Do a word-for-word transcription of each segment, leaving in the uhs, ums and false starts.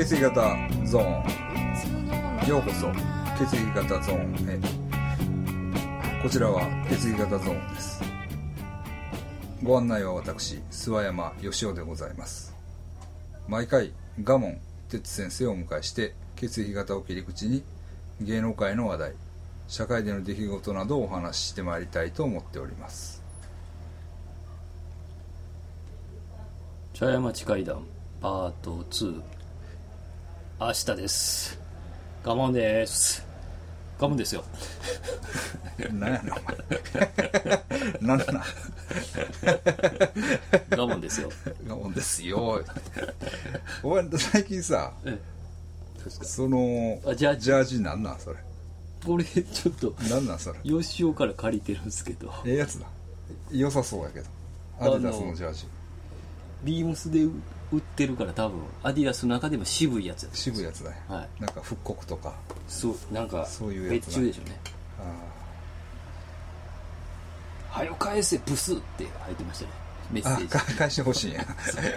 血液型ゾーン、ようこそ血液型ゾーンへ。こちらは血液型ゾーンです。ご案内は私諏訪山義雄でございます。毎回賀門哲先生をお迎えして血液型を切り口に芸能界の話題、社会での出来事などをお話ししてまいりたいと思っております。 茶屋町会談パートツー、明日です。ガモンです。ガモンですよ。 何やねんお前。何だな。 ガモンですよ。 ガモンですよ。お前最近さ、 えそのあジャージジャージなんなんそれ。 これちょっとなんなんそれ。 吉尾から借りてるんですけど、 ええやつだ。良さそうやけど。アディダスのジャージ。 ビームスで売ってるから多分アディダスの中でも渋いやつやつ。 渋いやつだよ、 はい、 なんか復刻とかそうなんかそういうやつ別注でしょうね。 あはよ返せブスって入ってましたね、メッセージ。 あ返してほしいんや。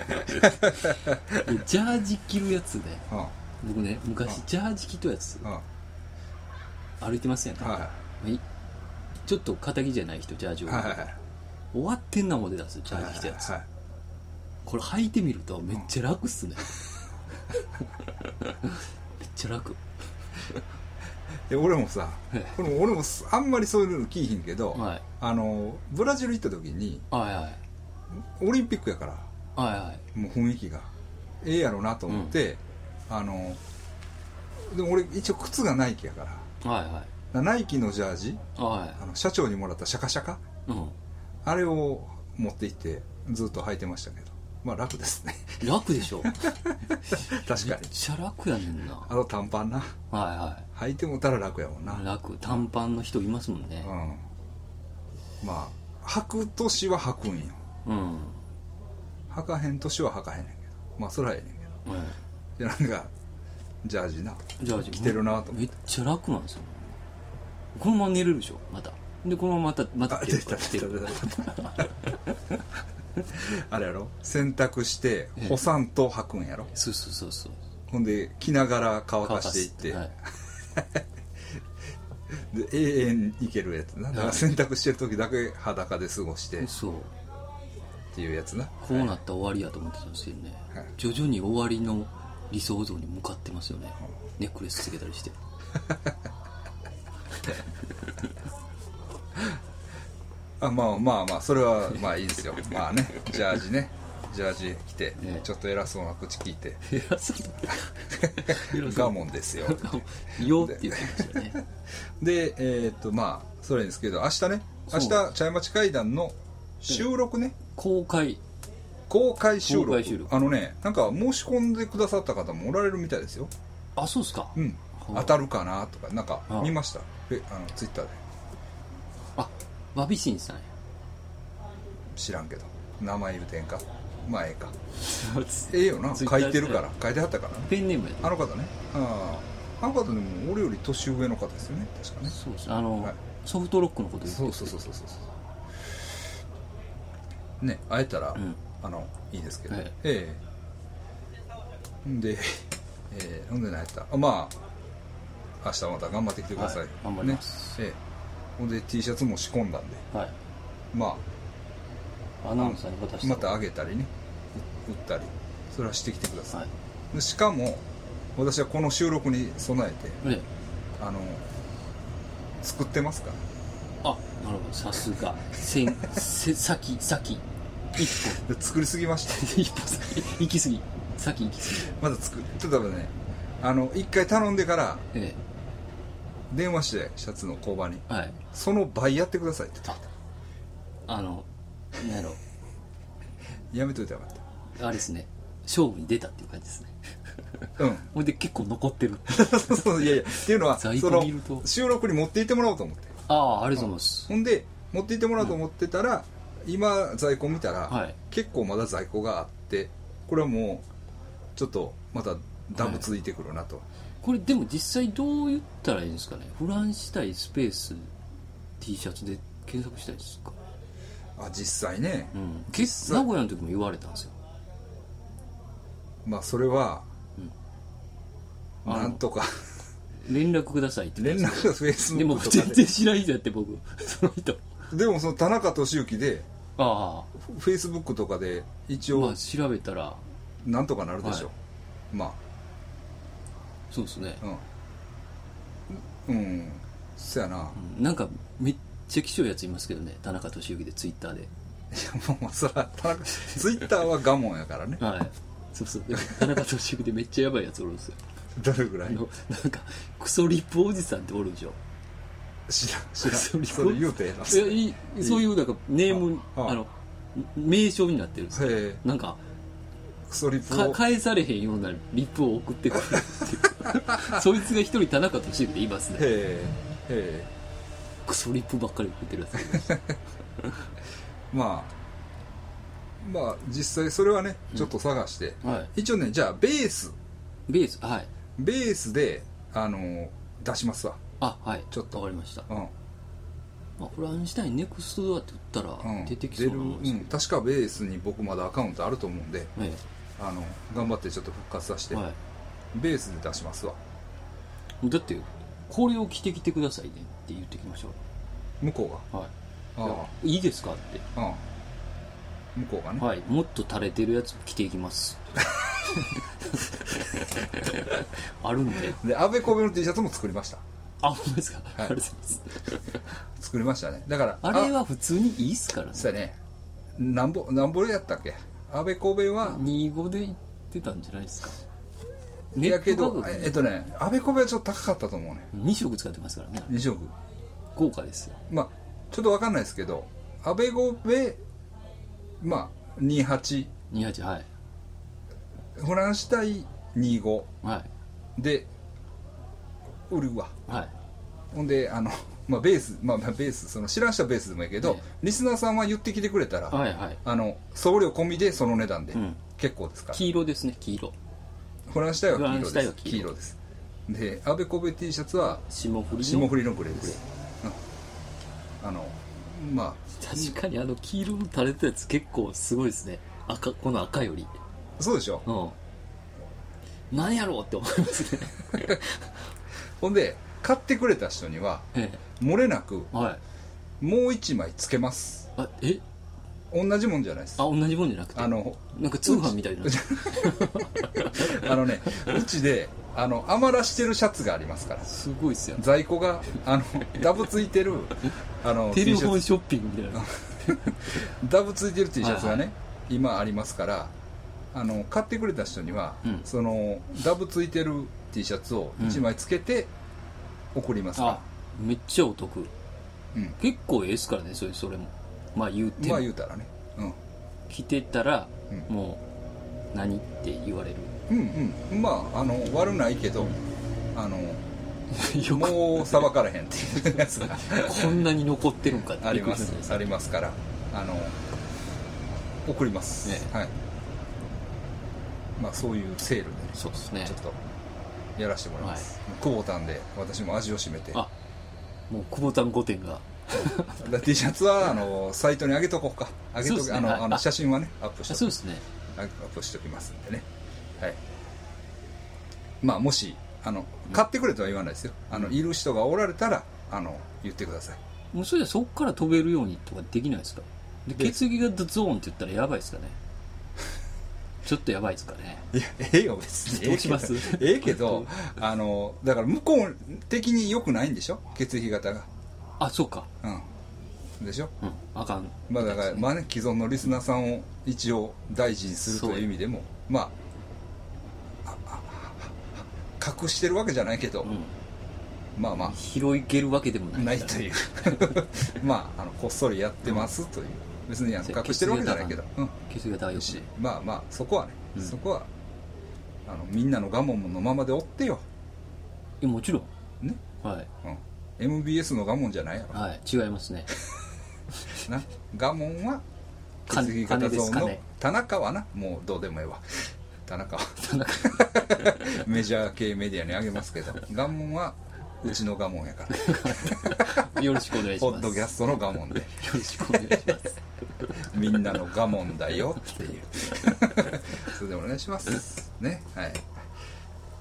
ジャージ着るやつね。 あ僕ね昔ジャージ着たやつあ歩いてますやんか、 はちょっと肩着じゃない人ジャージを、 はいはいはい、 終わってんなもんでたんですよジャージ着たやつ、 はいはいはい、 これ履いてみるとめっちゃ楽っすね、うん、めっちゃ楽。 で俺もさ、これも俺もあんまりそういうの聞いひんけど、 はい、 あのブラジル行った時に、 はいはい、 オリンピックやから、 はいはい、 もう雰囲気がええやろなと思って、うん、あのでも俺一応靴がナイキやから、 はいはい、 ナイキのジャージ、 はい、 あの社長にもらったシャカシャカ、うん、あれを持って行ってずっと履いてましたけど、まあ楽ですね。 楽でしょ。 確かにめっちゃ楽やねんな。 あの短パンな、 はいはい、 履いてもたら楽やもんな。 楽、短パンの人いますもんね。 うん、まあ履く年は履くんよ、うん、履かへん年は履かへんねんけど、まあそれはええねんけど、うん、でなんかジャージなジャージ着てるなと思って。 めっちゃ楽なんですよ。このまま寝れるでしょまた。でこのまままたまた出た出た出た。あれやろ、洗濯して干さんと履くんやろ、ええ、 そうそうそうそう。 ほんで着ながら乾かしていって、はい、で永遠いけるやつな。だから洗濯してる時だけ裸で過ごして、 そうっていうやつな。 こうなったら終わりやと思ってたんですけどね、はい、徐々に終わりの理想像に向かってますよね、うん、ネックレスつけたりして。 あまあまあまあそれはまあいいですよ。まあね、ジャージね、ジャージ着て、ね、ちょっと偉そうな口聞いて、 偉そうガモンですよよって言ってましたね。 でえー、っとまあそれですけど、明日ね、明日茶屋町会談の収録ね、 公開公開収録、 公開収録、 あのね、なんか申し込んでくださった方もおられるみたいですよ。 あ、そうですか。 うん、当たるかなとかなんか見ました、えあのツイッターで。 あ、わびしんさんや。 知らんけど名前言うてんか、まあええか。ええよな、書いてるから、書いてはったから、ね、 ペンネームや、ね、 あの方ね。ああの方でも俺より年上の方ですよね確かね。 そうです、あの、はい、ソフトロックのこと言ってる。そうそうそうそうそうね、会えたら、うん、あのいいですけど、はい、ええー、で、えー、ほんで何やったあ、まあ明日また頑張ってきてください、はい、 頑張ります、 ね、ええー、ほんで T シャツも仕込んだんで、はい、まあアナウンサーに渡してまたあげたりね、売ったり、それはしてきてください、はい、でしかも私はこの収録に備えて、ええ、あの作ってますから。 あ、なるほど、さすがせんせ先先一歩作りすぎました。 一歩先行き過ぎ、先行き過ぎ。 まだ作ってたらね、あの一回頼んでから、ええ、電話してシャツの工場に、はい、その倍やってくださいって言ってた。あの何やろやめといてよかった。 あれですね、勝負に出たっていう感じですね。 うん。 ほんで結構残ってる。 そうそう、いやいや、っていうのは在庫見ると収録に持っていってもらおうと思って。 ああ、ありがとうございます。 ほんで持っていってもらおうと思ってたら、うん、今在庫見たら、はい、結構まだ在庫があって、これはもうちょっとまたダブついてくるなと、はい、 これでも実際どう言ったらいいんですかね。フランス対スペース T シャツで検索したいですか。 あ、実際ね、 うん、結名古屋の時も言われたんですよ。 まあそれは、 なんとか連絡くださいって連絡がフェイスブでもックとかで全然知らん人やって僕その人でもその田中俊之であフェイスブックとかで一応あまあ調べたらなんとかなるでしょ、 はいまあそうですね、 うんうんそやな、 うん、なんかめっちゃ貴重いやついますけどね田中俊之でツイッターでいやもうそら田中ツイッターはガモンやからねはいそうそうでも田中俊之でめっちゃやばいやつおるんですよどれぐらいあのなんかクソリップおじさんっておるでしょ知らん知らんクソリップそれ言うてええのいやいいそういうなんかネームあああの名称になってるんですよへえなんかクソリップかを返されへんようなリップを送ってくるっていうそいつが一人田中俊之でいますねへえへえクソリップばっかり送ってるやつがいましたまあまあ実際それはねちょっと探して、 うんはい、 一応ねじゃあベースベースはいベースであの出しますわあはいちょっとわかりました、 うん、 まあ、フランシュタインネクストドアって言ったらうん、 出てきそうなもんです出る、うん、確かベースに僕まだアカウントあると思うんでえあの頑張ってちょっと復活させて、 えはい、 ベースで出しますわだってこれを着てきてくださいねって言ってきましょ向こううはいがあいいですかってあああ向こうがね、 はいもっと垂れてるやつ着ていきますあるんででアベコベの T シャツも作りましたあほんまですか、 はいありがとうございます作りましたねだからあれは普通にいいっすからねそうやねなんぼなんぼでやったっけアベコベはにじゅうごで行ってたんじゃないですかいやけどネット価格えっとねアベコベはちょっと高かったと思うねに色使ってますからねに色豪華ですよまあちょっと分かんないですけどアベコベまあにじゅうはちにじゅうはちはいフランス対にじゅうごはいで売るわはいほんであのまあベースまあまあベースその知らん人はベースでもいいけど、 ねリスナーさんは言ってきてくれたら、 はいはいあの送料込みでその値段で、 うん結構ですから黄色ですね黄色フランス対は黄色フランス対ですは黄色黄色ですでアベコベ T シャツは霜降りの霜降りのグレーです、うん、あのまあ確かにあの黄色の垂れたやつ結構すごいですね赤この赤よりそうでしょうん何やろうって思いますねほんで買ってくれた人にはえ漏れなくえはいもう一枚つけますあえ同じもんじゃないですあ同じもんじゃなくてあのなんか通販みたいなあのねうちであの余らしてるシャツがありますからすごいっすよ在庫があのダブついてるあのテレ T シャツフォンショッピングみたいなダブついてる T シャツがね、 はいはい今ありますからあの買ってくれた人には、 うんそのダブついてる T シャツをいちまいつけて送りますかあめっちゃお得、 うん結構ええっすからねそれそれもまあ言うてら、 も、 まあ言うたらね、うん、 着てたら、 うんもう何って言われるうんうんまああの悪ないけど、あのよくもうさばからへんっていうやつがこんなに残ってるんかってありまびっくりするんですすありますからあの送ります、 ねはいまあそういうセールでねそうですねちょっとやらせてもらいます、久保田んで私も味を占めてあもう久保田ご店がだ T シャツはあのサイトに上げとこうか上げとく、あのそうですねはいあの写真はねアップしとくあそうですねアップしときますんでねはいまあもしあの買ってくれとは言わないですよあのいる人がおられたらあの言ってくださいもうそれでそこから飛べるようにとかできないですかでで血液型ゾーンって言ったらやばいですかねちょっとやばいですかねいやええよ別にどうしますええけどあのだから向こう的に良くないんでしょ血液型があそうかうんでしょうんあかんまあだからまあね既存のリスナーさんを一応大事にするという意味でもまああああ隠してるわけじゃないけど、 うんまあまあ広げるわけでもないないというまああのこっそりやってますという別にあの隠してるわけじゃないけど、うん、 血液型はよくしねまあまあそこはね、 うんそこはあのみんなの我慢のままでおってよ、 えもちろんねはいうん、エムビーエス の我慢じゃないやろはい違いますねな我慢は金血液型ゾーンの金です田中はなもうどうでもええわ田中は田中メジャー系メディアにあげますけど我慢はうちの我慢やからよろしくお願いしポッますドキャストの我慢でよろしくお願いしますみんなの我慢だよっていうそれでお願いしますねはい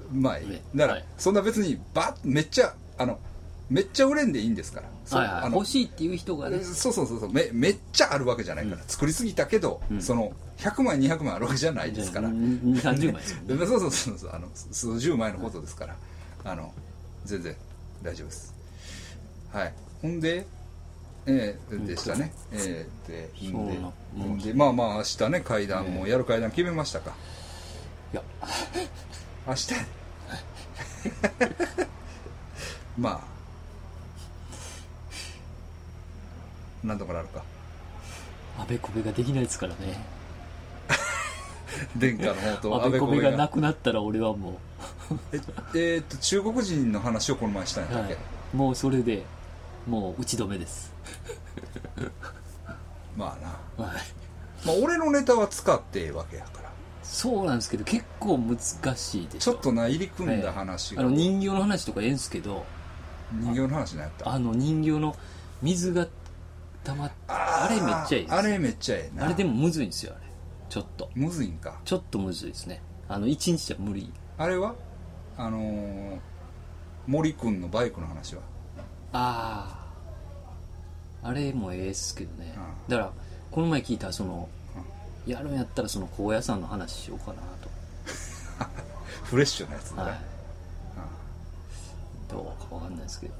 まあいい、 ねだから、 はいそんな別にバッめっちゃあのめっちゃ売れんでいいんですから、そうはいはい、 あの欲しいっていう人がね、 そうそうそうそう め, めっちゃあるわけじゃないから、 うん作りすぎたけど、 うんそのひゃくまいにひゃくまいあるわけじゃないですから、 にじゅうさんじゅうまいですよねそうそうそうそうあの数十枚のことですから、あの全然大丈夫です。はい。ほんで、えー、でしたね。えー、で、 そうなほんで、まあまあ明日ね会談もえやる会談決めましたか。 いや明日。まあなんとかなるか。 あべこべができないですからね。 殿下の方とあべこべがながくなったら俺はもええーっと中国人の話をこの前したんう、 やったっけ、 はい、もうそれでもう打ち止めです。 まあな、 はい、 まあ、俺のネタは使ってええわけやからそうなんですけど結構難しいでしょ。 ちょっとな入り組んだ話が、 あの人形の話とかええんすけど、 人形の話なんやったあの人形の水が溜まってあれめっちゃいいです。 あれめっちゃええな。 あれでもむずいんですよ。あれちょっとむずいんか。 ちょっとむずいですね。あの一日じゃ無理。 あれはあのー、森くんのバイクの話はあああれもええっすけどね、 うん、 だからこの前聞いたその、うん、やるんやったらその高野山の話しようかなと。 フレッシュなやつだね、 はい、うん、どうかわかんないですけど、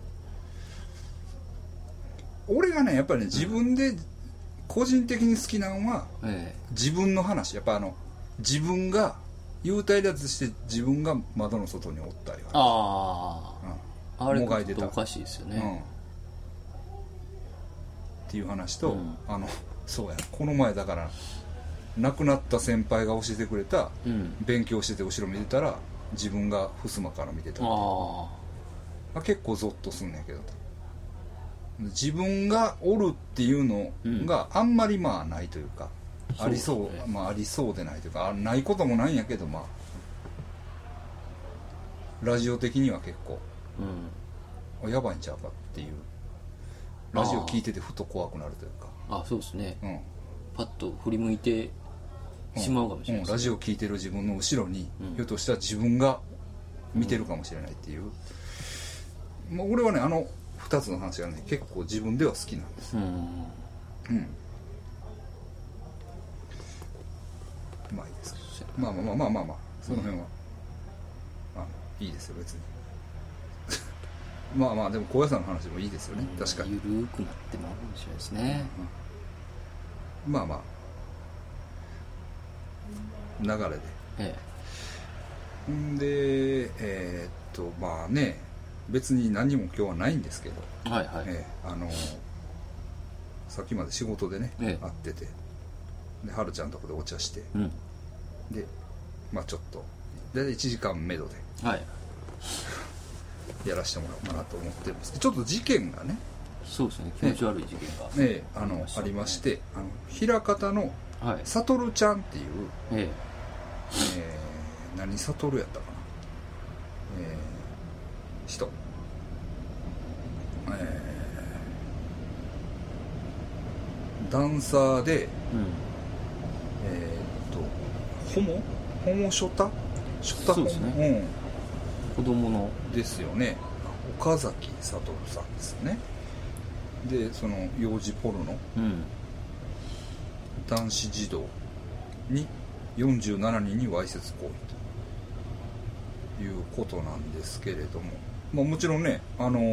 俺がねやっぱりね自分で個人的に好きなのは、 ええ、 自分の話。やっぱあの自分が幽体離脱して自分が窓の外におったりはああ、うん、あれもがいてたちょっとおかしいですよね、 うん、っていう話と、 うん、 あのそうやこの前だから亡くなった先輩が教えてくれた、 うん、 勉強してて後ろ見てたら自分が襖から見てた。 ああ結構ゾッとすんねんけど、自分がおるっていうのがあんまりまあないというか、うん、ありそう、 そうですね、 まあありそうでないというか、ないこともないんやけど、まあラジオ的には結構、うん、やばいんちゃうかっていう、ラジオ聞いててふと怖くなるというか、 ああそうですね、うん、パッと振り向いてしまうかもしれない、ね、 うんうん、ラジオ聞いてる自分の後ろに、うん、ひょっとしたら自分が見てるかもしれないっていう、うん、まあ、俺はねあのふたつの話がね結構自分では好きなんです。うん、うん、まあいいですけど、まあまあまあまあまあまあその辺は、うん、あいいですよ別に。まあまあでも高野山の話もいいですよね、うん、確かにゆるくなってもあるかもしれないですね、 うん、まあまあ流れで、 ええんでえー、っとまあね別に何も今日はないんですけど、 はいはい、 えー、あのさっきまで仕事でね、ええ、会っててではるちゃんのとこでお茶して、うん、でまあちょっと大体いちじかんめどで、はい、やらせてもらおうかなと思ってるんですけど、ちょっと事件がね、 そうですね、気持ち悪い事件が、 ええ、あのありまして、あの枚方のさとるちゃんっていう、はい、えええー、何さとるやったかな、えー、人、えー、ダンサーで、うん、えー、っとホモホモショタショタホモ、そうですね、 うん、子供のですよね、岡崎悟さんですね。でその幼児ポルノ、うん、男子児童によんじゅうななにんにわいせつ行為ということなんですけれども、まあ、もちろんねあの、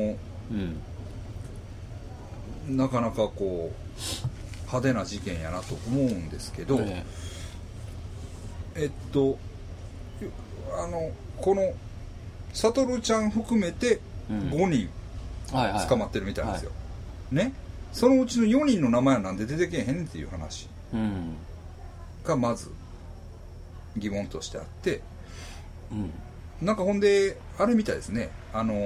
うん、なかなかこう派手な事件やなと思うんですけど、ね、えっとあのこの悟ちゃん含めてごにん捕まってるみたいなんですよ、ね、そのうちのよにんの名前はなんで出てけえへんっていう話がまず疑問としてあって、うん、なんかほんであれみたいですね、あの、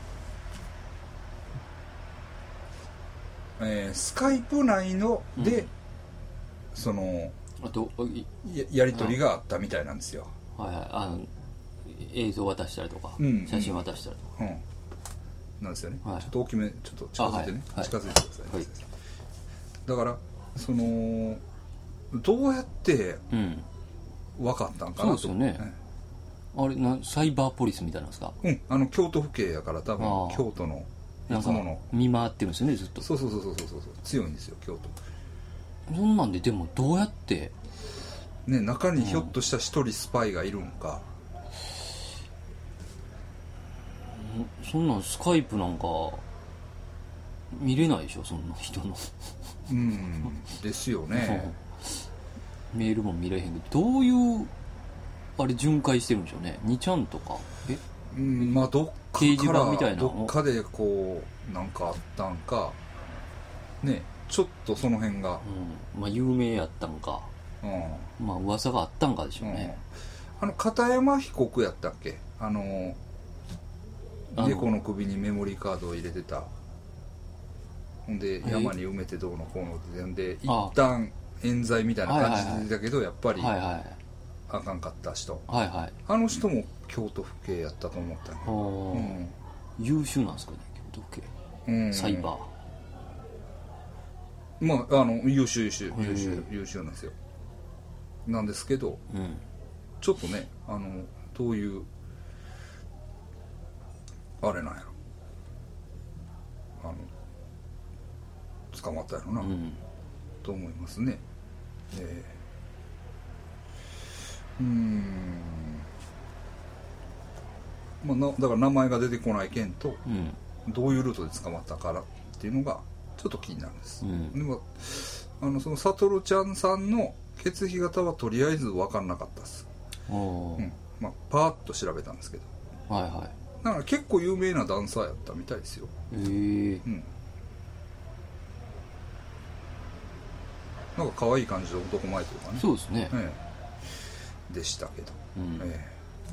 えー、スカイプ内ので、うん、そのあとや, やり取りがあったみたいなんですよ。 はいはい、あの映像渡したりとか、うん、写真渡したりとか、うん、 なんですよね、はい、ちょっと大きめちょっと近づいてね、はい、近づいてください、はい、だからそのどうやって分かったんかなと、 うん、そうですよね、 あれなサイバーポリスみたいなんですか？ うん、あの京都府警やから多分あー京都のいなんかつもの見回ってるんですよねずっと。 そうそうそうそうそうそう強いんですよ京都そんなんででもどうやってね。中にひょっとした一人スパイがいるんか、 そんなんスカイプなんか見れないでしょそんな人のうんですよねメールも見れへんけどどういうあれ巡回してるんでしょうね。にちゃんとかえうんまあどっか掲示から板みたいなのどっかでこうなんかあったんかね。ちょっとその辺がうんまあ有名やったんかうんまあ噂があったんかでしょうね、 うん、あの片山被告やったっけあのあの猫の首にメモリーカードを入れてた。ほんで山に埋めてどうのこうのってんであ一旦冤罪みたいな感じではいはいはい出たけどやっぱりはいはいあかんかった人、 はいはいあの人も京都府警やったと思ったね。 おーうん優秀なんですかね京都府警、 うんサイバーまああの優秀優秀へえ優秀優秀なんですよ。なんですけどうんちょっとねあのどういうあれなんやろあの捕まったやろな、 うんと思いますね。えーうーんまあなだから名前が出てこない件とうんどういうルートで捕まったからっていうのがちょっと気になるんです、 うんでもあのそのサトルちゃんさんの血液型はとりあえず分かんなかったです、 おーうんまあ、パーッと調べたんですけどはいはだから結構有名なダンサーやったみたいですよ。 いへえうんなんか可愛い感じの男前というかねそうですね、 ええ、でしたけど、 うんえ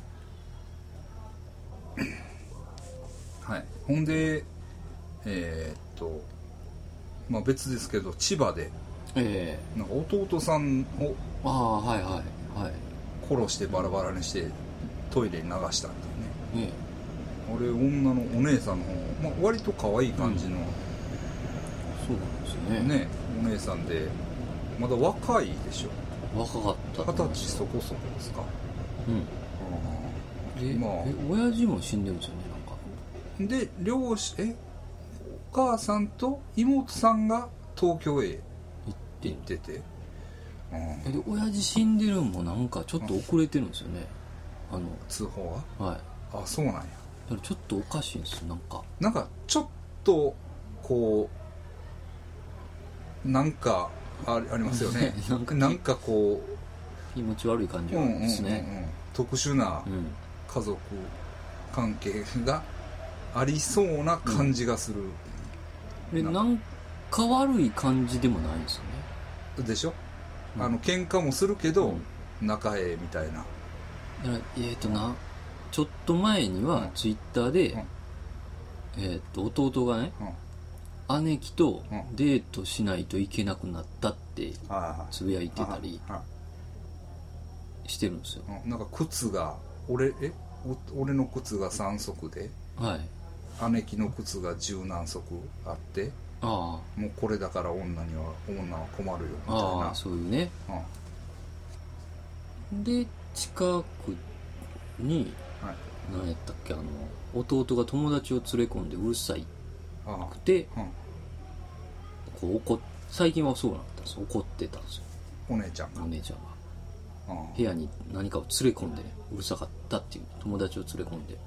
えはい、ほんでえーっとまあ別ですけど千葉でええなんか弟さんをああはいはいはい殺してバラバラにしてトイレに流したっていうね。 ねあれ女のお姉さんの方、まあ、割と可愛い感じの、 そうなんですねねお姉さんでまだ若いでしょ。 若かった二十歳そこそこですか。 うんで、 まあえ親父も死んでるんですよねなんかで両親えお母さんと妹さんが東京へ行って行ってて、うんえで親父死んでるんもなんかちょっと遅れてるんですよねあの通報がはいあそうなんや。 だからちょっとおかしいんですよなんかなんかちょっとこうなんかあありますよねなんかなんかこ気持ち悪い感じう、うんうんうんうんですね、 特殊なうん家族関係がありそうな感じがする、 でなんか悪い感じでもないんですよねでしょ、 うんあの喧嘩もするけど、 うん仲ええみたいな。 だからえーとなちょっと前にはうんツイッターで、 うんえー、と弟がねうん姉貴とうんデートしないといけなくなったってあつぶやいてたりあしてるんですようんなんか靴が俺えお俺の靴がさん足ではい姉貴の靴が十何足あってあもうこれだから女には女は困るよみたいああなあそういうねうんで近くにはい何やったっけあの弟が友達を連れ込んでうるさいあくてあ、うん、 こう怒っ最近はそうなったんです怒ってたんですよお姉ちゃんがお姉ちゃんがあ部屋に何かを連れ込んでねうるさかったっていう友達を連れ込んで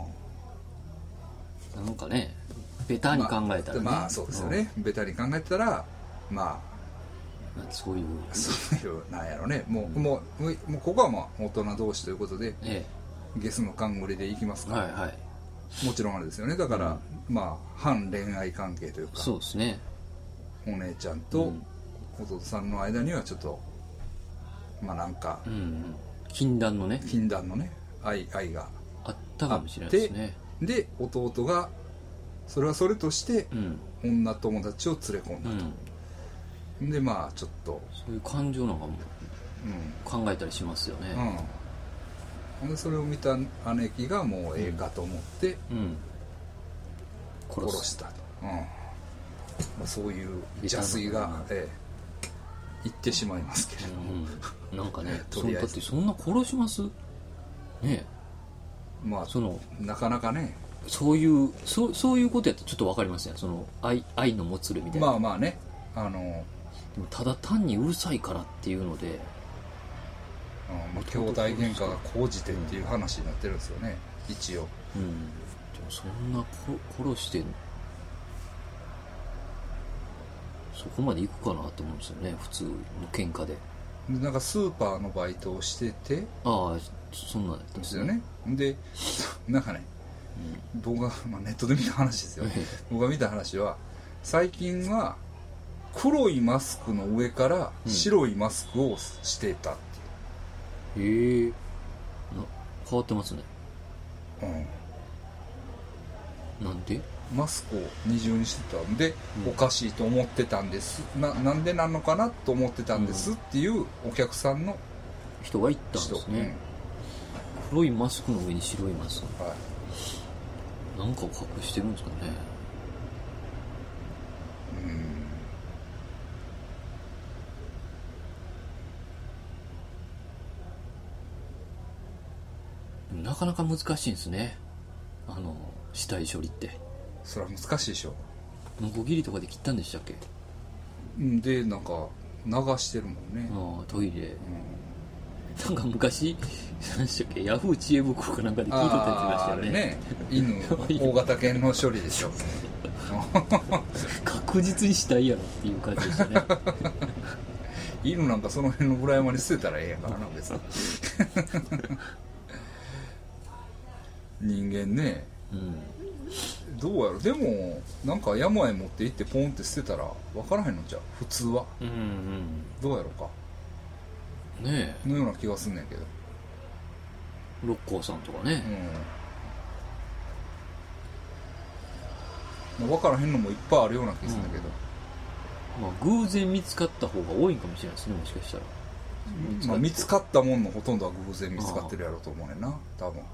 あなんかねベタに考えたらね、 まあ、まあそうですよね、ベタに考えたらまうんなんかそういうあそういうなんやろねもう,、もうもうもうここはまあ大人同士ということでえゲスの冠でいきますから、 えはいはいもちろんあれですよねだから、まあ反恋愛関係というかそうですねお姉ちゃんうとん弟さんの間にはちょっとまあなんかうんうん禁断のね禁断のね愛愛があったかもしれないですねで弟がそれはそれとしてうん女友達を連れ込んだうんと、でまあちょっとそういう感情なんかもうん考えたりしますよねうんでそれを見た姉貴がもうええかと思ってうん殺したと、うんまあ、そういう邪推が、ええ言ってしまいますけれども、 うんなんかねとりあえずそんだってそんな殺しますねまあそのなかなかね、 そういうそうそういうことやったらちょっと分かりますね。その 愛, 愛のもつれみたいな。 まあまあね、あの、 でもただ単にうるさいからっていうので、 うんまあ、兄弟喧嘩が高じてっていう話になってるんですよね、一応。 うん、でもそんな殺してそこまでいくかなと思うんですよね、普通の喧嘩で。 でなんかスーパーのバイトをしてて、 ああそんなんやったんですよね。でなんかね、うん、僕が、まあ、ネットで見た話ですよ僕が見た話は、最近は黒いマスクの上から白いマスクをしてたっていう、 うん、へえ変わってますね。うんなんでマスクを二重にしてたんで、うん、おかしいと思ってたんです。 な, なんでなのかなと思ってたんですっていうお客さんの人が言ったんですね、うん、黒いマスクの上に白いマスク、はい、なんかを隠してるんですかね。うんなかなか難しいんですね、あの死体処理って。 それは難しいでしょ。 ノコギリとかで切ったんでしたっけ。 でなんか流してるもんね。 ああトイレ、うん、なんか昔何でしたっけ、ヤフー知恵袋かなんかで聞いとったやつがしたよね。 ね犬大型犬の処理でしょ確実にしたいやろっていう感じでしたね犬なんかその辺の裏山に捨てたらええやからな別に人間ね、うん、どうやろ。でもなんか山へ持って行ってポンって捨てたら分からへんのじゃ普通は、うんうん、どうやろうかねえのような気がすんねんけど、 六甲さんとかね、 うん、分からへんのもいっぱいあるような気がするんだけど、 うん、まあ偶然見つかった方が多いかもしれないですね、もしかしたら。 見つか、まあ、見つかったもんのほとんどは偶然見つかってるやろうと思うねんな多分。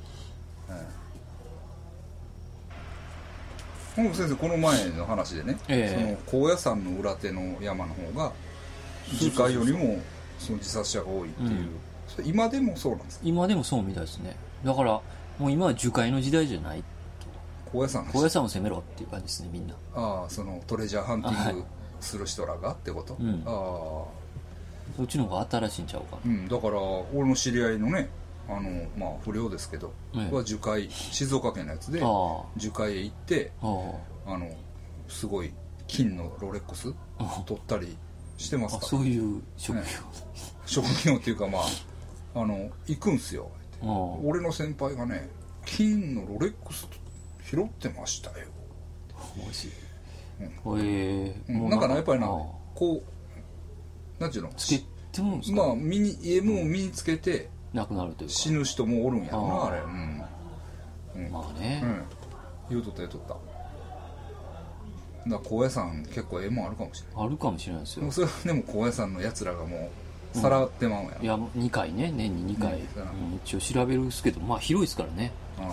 本部先生この前の話でね、えー、その高野山の裏手の山の方が樹海よりもその自殺者が多いっていう、うん、それ今でもそうなんですか。 今でもそうみたいですね。だからもう今は樹海の時代じゃないと。 高野山高野山を攻めろっていう感じですね、みんな。 ああそのトレジャーハンティングする人らがってこと、うん、ああそっちの方が新しいんちゃうかな、 うん、だから俺の知り合いのねあのまあ不良ですけど、はい、は樹海静岡県のやつで樹海へ行ってあのすごい金のロレックス取ったりしてますから。 そういう職業、ね、 職業っていうかまああの行くんすよって俺の先輩がね金のロレックス拾ってましたよマジ、うんえー、 うん、なんかなやっぱりなこうなんていうのつけてもんですか、 まあ身に家も身につけて、 うん亡くなるというか死ぬ人もおるんやろな あ, あれ、うんうん、まあね、うん、 言うとった言うとった。だから高野山結構ええもんあるかもしれない。 あるかもしれないですよ。 でもそれはでも高野山のやつらがもうさらってまうんやろ、 うん、いやにかいね年ににかい、うんうん、一応調べるんですけどまあ広いですからね。あ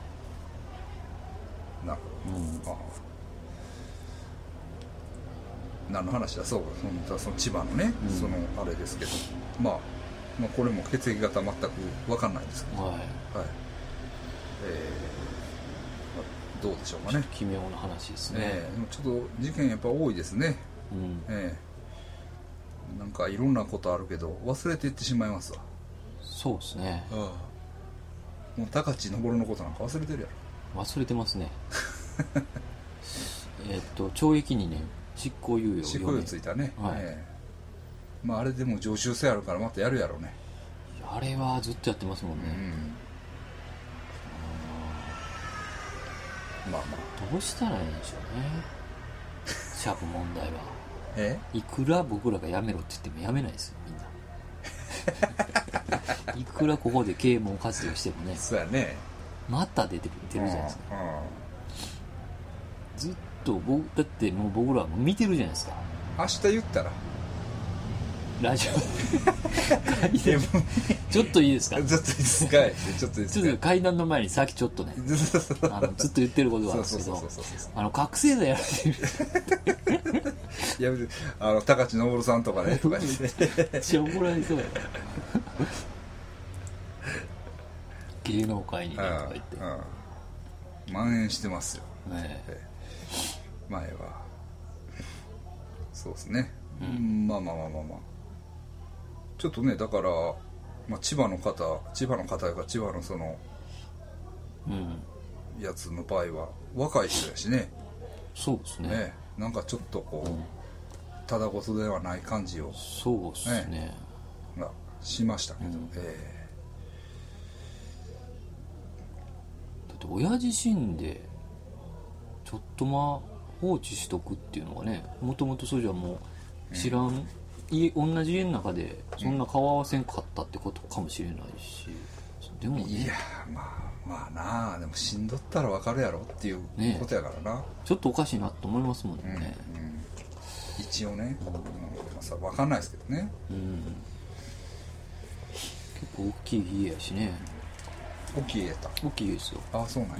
あなるほど、うん、ああ何の話だそうそのその千葉のね、うん、そのあれですけどまあまあ、これも血液型全く分かんないんですけど、はいはいえー、どうでしょうかね。 奇妙な話ですね、 えー、ちょっと事件やっぱ多いですね、うんえー、なんかいろんなことあるけど忘れていってしまいますわ。 そうですね。ああもう高知登のことなんか忘れてるやろ。忘れてますねえっと懲役にねん執行猶予執行猶予ついたね、はいえーまあ、あれでも常習性あるからまたやるやろうね。 あれはずっとやってますもんね、 うん、まあまあどうしたらいいんでしょうねシャープ問題はえいくら僕らがやめろって言ってもやめないですよみんないくらここで啓蒙活動してもねそうやねまた出てくるじゃないですか、うんうん、ずっと僕だってもう僕らはもう見てるじゃないですか。 明日言ったらラジオちょっといいですかちょっといいですかちょっといいですかちょっと階段の前にさっきちょっとねあのずっと言ってることがあるんですけどあの覚醒剤やられてるやめてあの高知昇さんとかねとかにめっちゃ怒られそうや現芸能界にねとか言って、 うんうん蔓延してますよ、 ねええ、前はそうですね、 うん、 まあまあまあまあまあちょっとねだから、まあ、千葉の方千葉の方が千葉のその、うん、やつの場合は若い人やしねそうですね、 ねなんかちょっとこう、うん、ただごとではない感じをそうですね、ねがしましたけど、うんええ親父死んでちょっとまあ放置しとくっていうのがねもともとそうじゃもう知らん、うん、家同じ家の中でそんな顔合わせんかったってことかもしれないし、うん、でも、ね、いやまあまあなあでも死んどったら分かるやろっていうことやからな、ね、 ちょっとおかしいなと思いますもんね、 うんうん、一応ね、うんまあ、さ分かんないですけどね、うん、 結構大きい家やしね大きい家やった大きい家ですよああそうなんや、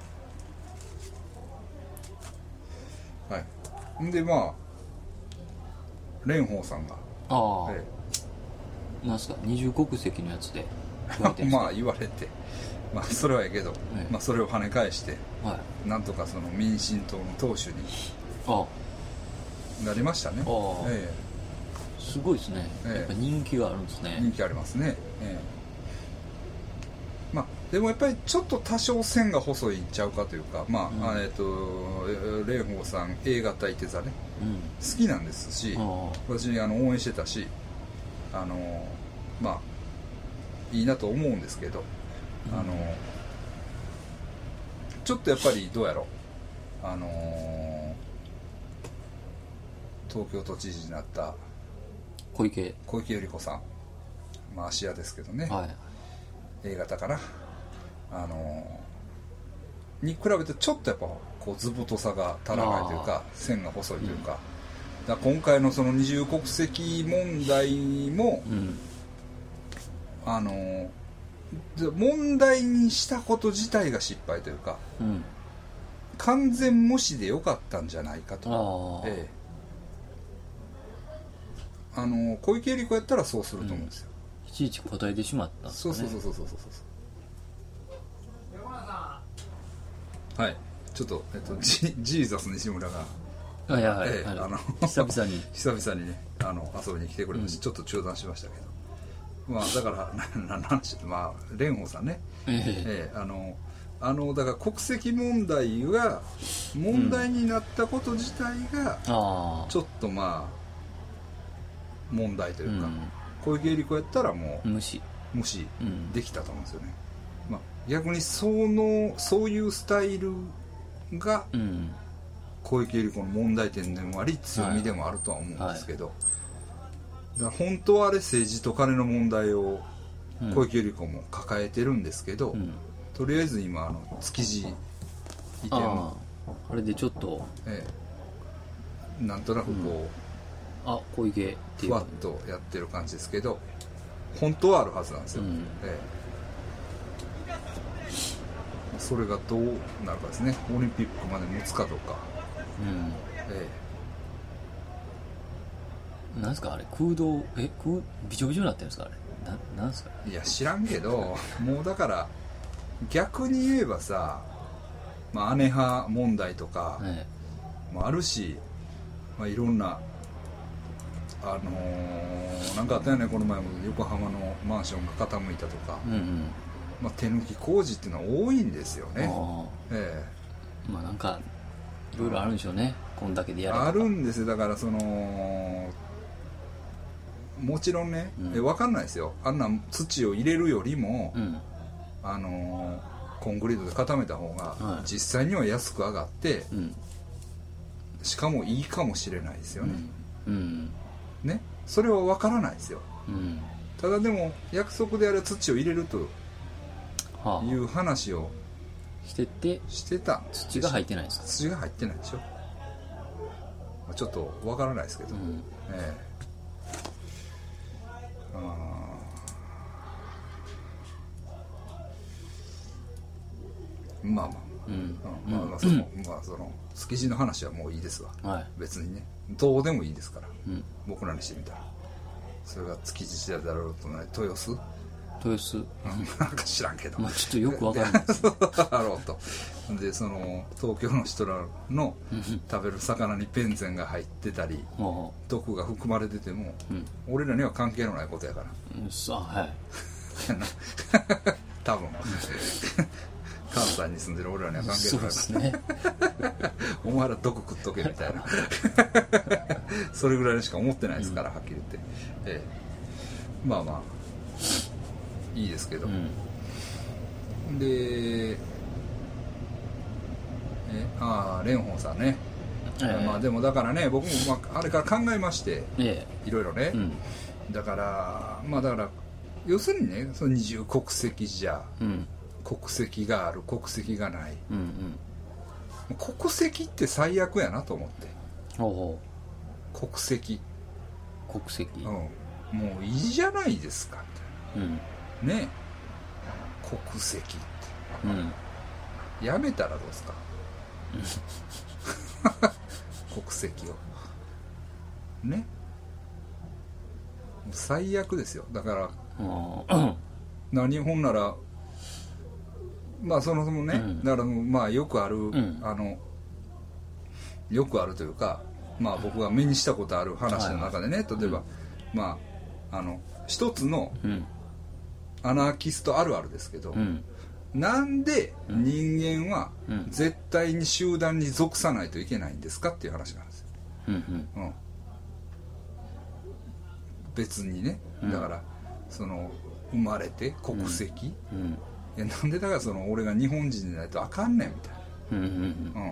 うん、はいんでまあ蓮舫さんがああ、ええ、なんすか二重国籍のやつで言われてまあ言われてまあそれはやけど、ええまあ、それを跳ね返して、はい、なんとかその民進党の党首になりましたねああ、 ええ、すごいですね、ええ、やっぱ人気があるんですね人気ありますね、ええまあ、でもやっぱりちょっと多少線が細いんちゃうかというか、まあうんえー、と蓮舫さん A 型いて座ね、うん、好きなんですし私あの応援してたしあのまあいいなと思うんですけど、うん、あのちょっとやっぱりどうやろうあの東京都知事になった小池小池百合子さんまあ芦屋ですけどね、はい、A 型かなあのに比べてちょっとやっぱこう図太さが足らないというか線が細いというか、うん、だから今回のその二重国籍問題も、うん、あの問題にしたこと自体が失敗というか、うん、完全無視でよかったんじゃないかと、ええ、あの小池百合子やったらそうすると思うんですよ、 うん、いちいち答えてしまったんですかね。 そうそうそうそうそうそうはいちょっと、えっと、ジ, ジーザス西村がはいはい、えー、あの久々に久々にねあの遊びに来てくれまして、うん、ちょっと中断しましたけどまあだからなななんしまあ蓮舫さんね、えーえー、あのあのだから国籍問題が問題になったこと自体が、うん、ちょっとまあ問題というか、うん、小池百合子やったらもう無視無視できたと思うんですよね、うんまあ、逆にそのそういうスタイルが小池百合子の問題点でもあり強みでもあるとは思うんですけど、はいはい、だから本当はあれ政治と金の問題を小池百合子も抱えてるんですけど、うん、とりあえず今あの築地移転あ, あれでちょっと、 ええ、なんとなくこう、うん、 あ小池っていうふわっとやってる感じですけど本当はあるはずなんですよ、うんええ、それがどうなるかですねオリンピックまで持つかどうか、うんええ、なんですかあれ空洞え空びちょびちょになってるんですかあれななんですかいや知らんけどもうだから逆に言えばさ、まあ、姉派問題とかもあるし、まあ、いろんなあのー、なんかあったよねこの前も横浜のマンションが傾いたとか、うんうんまあ、手抜き工事っていうのは多いんですよね、ええ、まあなんかいろいろあるんでしょうねこんだけでやるあるんですよだからそのもちろんね、うん、え分かんないですよあんな土を入れるよりも、うん、あのー、コンクリートで固めた方が実際には安く上がって、うん、しかもいいかもしれないですよね、うんうんね、それは分からないですよ、うん、ただでも約束であれ土を入れるという話をしててしてた土が入ってないですか土が入ってないでしょちょっと分からないですけど、うんええあまあまあ、うんまあまあその、うん、まあその築地の話はもういいですわ、はい、別にねどうでもいいですから、うん、僕らにしてみたらそれが築地だろうとね豊洲豊洲なんか知らんけど、 まあちょっとよくわからないですねあろうとでその東京の人らの食べる魚にベンゼンが入ってたり毒が含まれてても、うん、俺らには関係のないことやから、 うん、さあはい多分関西に住んでる俺らには関係ないからそうですねお前ら毒食っとけみたいなそれぐらいにしか思ってないですから、うん、はっきり言って、ええ、まあまあいいですけど、うん、でえああ蓮舫さんね、えー、まあでもだからね僕も、まあ、あれから考えまして、えー、いろいろね、うん、だからまあだから要するにねその二重国籍じゃ、うん、国籍がある国籍がない、うんうん、国籍って最悪やなと思って。 ほうほう国籍国籍、うん、 もういいじゃないですかみたいな、うん、ね国籍って、うん、やめたらどうですか国籍をね最悪ですよ。だから何本ならまあそもそもね、うん、だからまあよくある、うん、あのよくあるというかまあ僕が目にしたことある話の中でね、はい、例えば、うん、まああの一つのアナーキストあるあるですけど、うん、なんで人間は絶対に集団に属さないといけないんですかっていう話なんですよ、うんうんうん、別にねだからその生まれて国籍、うんうん、いやなんでだからその俺が日本人でないとあかんねんみたいな、うんうんうん、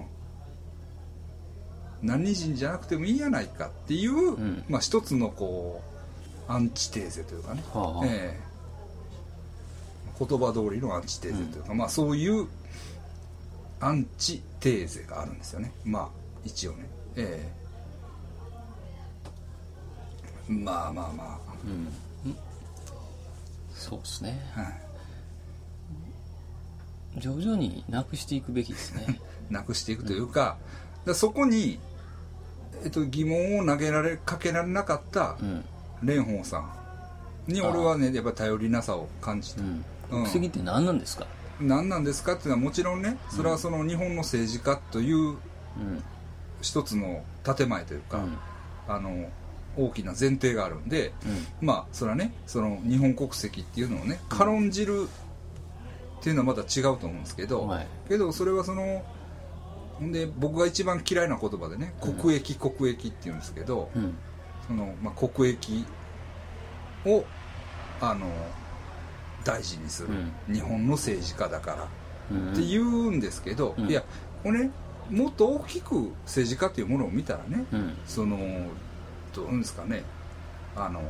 何人じゃなくてもいいやないかっていう、うん、まあ一つのこうアンチテーゼというかね、はあはあえー、言葉通りのアンチテーゼというか、うん、まあそういうアンチテーゼがあるんですよね。まあ一応ね、えー、まあまあまあ、うん、 そうですね、はい、徐々になくしていくべきですねなくしていくというか、うん、だそこに、えっと、疑問を投げられかけられなかった蓮舫さんに俺はねやっぱ頼りなさを感じた、うんうん、国籍って何なんですか何なんですかっていうのはもちろんねそれはその日本の政治家という一つの建前というか、うん、あの大きな前提があるんで、うん、まあそれはねその日本国籍っていうのをね軽んじるっていうのはまた違うと思うんですけど、はい、けどそれはそので僕が一番嫌いな言葉でね国益、うん、国益っていうんですけど、うん、そのまあ、国益をあの大事にする、うん、日本の政治家だから、って言うんですけど、うん、いやこれねもっと大きく政治家というものを見たらね、うん、そのどうですかねあの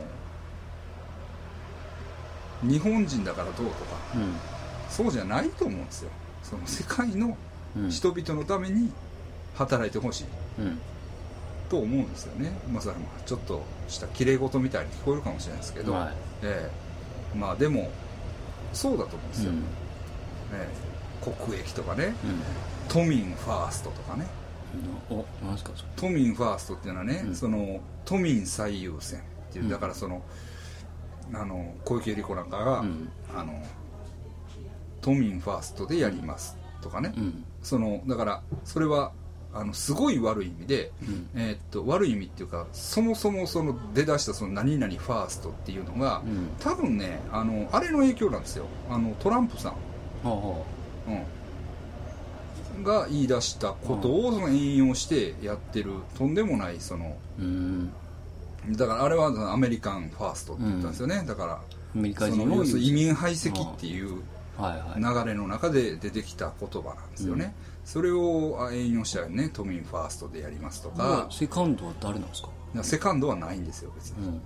日本人だからどうとか、うん、そうじゃないと思うんですよ。その世界の人々のために働いてほしい、うん、と思うんですよね。まあそれはちょっとした綺麗事みたいに聞こえるかもしれないですけど、はい、えー、まあでもそうだと思うんですよ、うん、えー、国益とかね、うん、都民ファーストとかね、 うん、お何ですかそれ都民ファーストっていうのはね、うん、その都民最優先っていう、うん、だからそのあの小池百合子なんかが、うん、あの都民ファーストでやりますとかね、うん、そのだからそれはあのすごい悪い意味で、うん、えー、っと悪い意味っていうかそもそもその出だしたその何々ファーストっていうのが、うん、多分ね あのあれの影響なんですよ。あのトランプさん、はあはあ、うん、が言い出したことをその引用してやってるとんでもないその、うん、だからあれはアメリカンファーストって言ったんですよね、うん、だからアメリカ人の移民排斥っていう流れの中で出てきた言葉なんですよね、うん、それを引用したよね。都民ファーストでやりますとか。 セカンドは誰なんですか。 セカンドはないんですよ別に、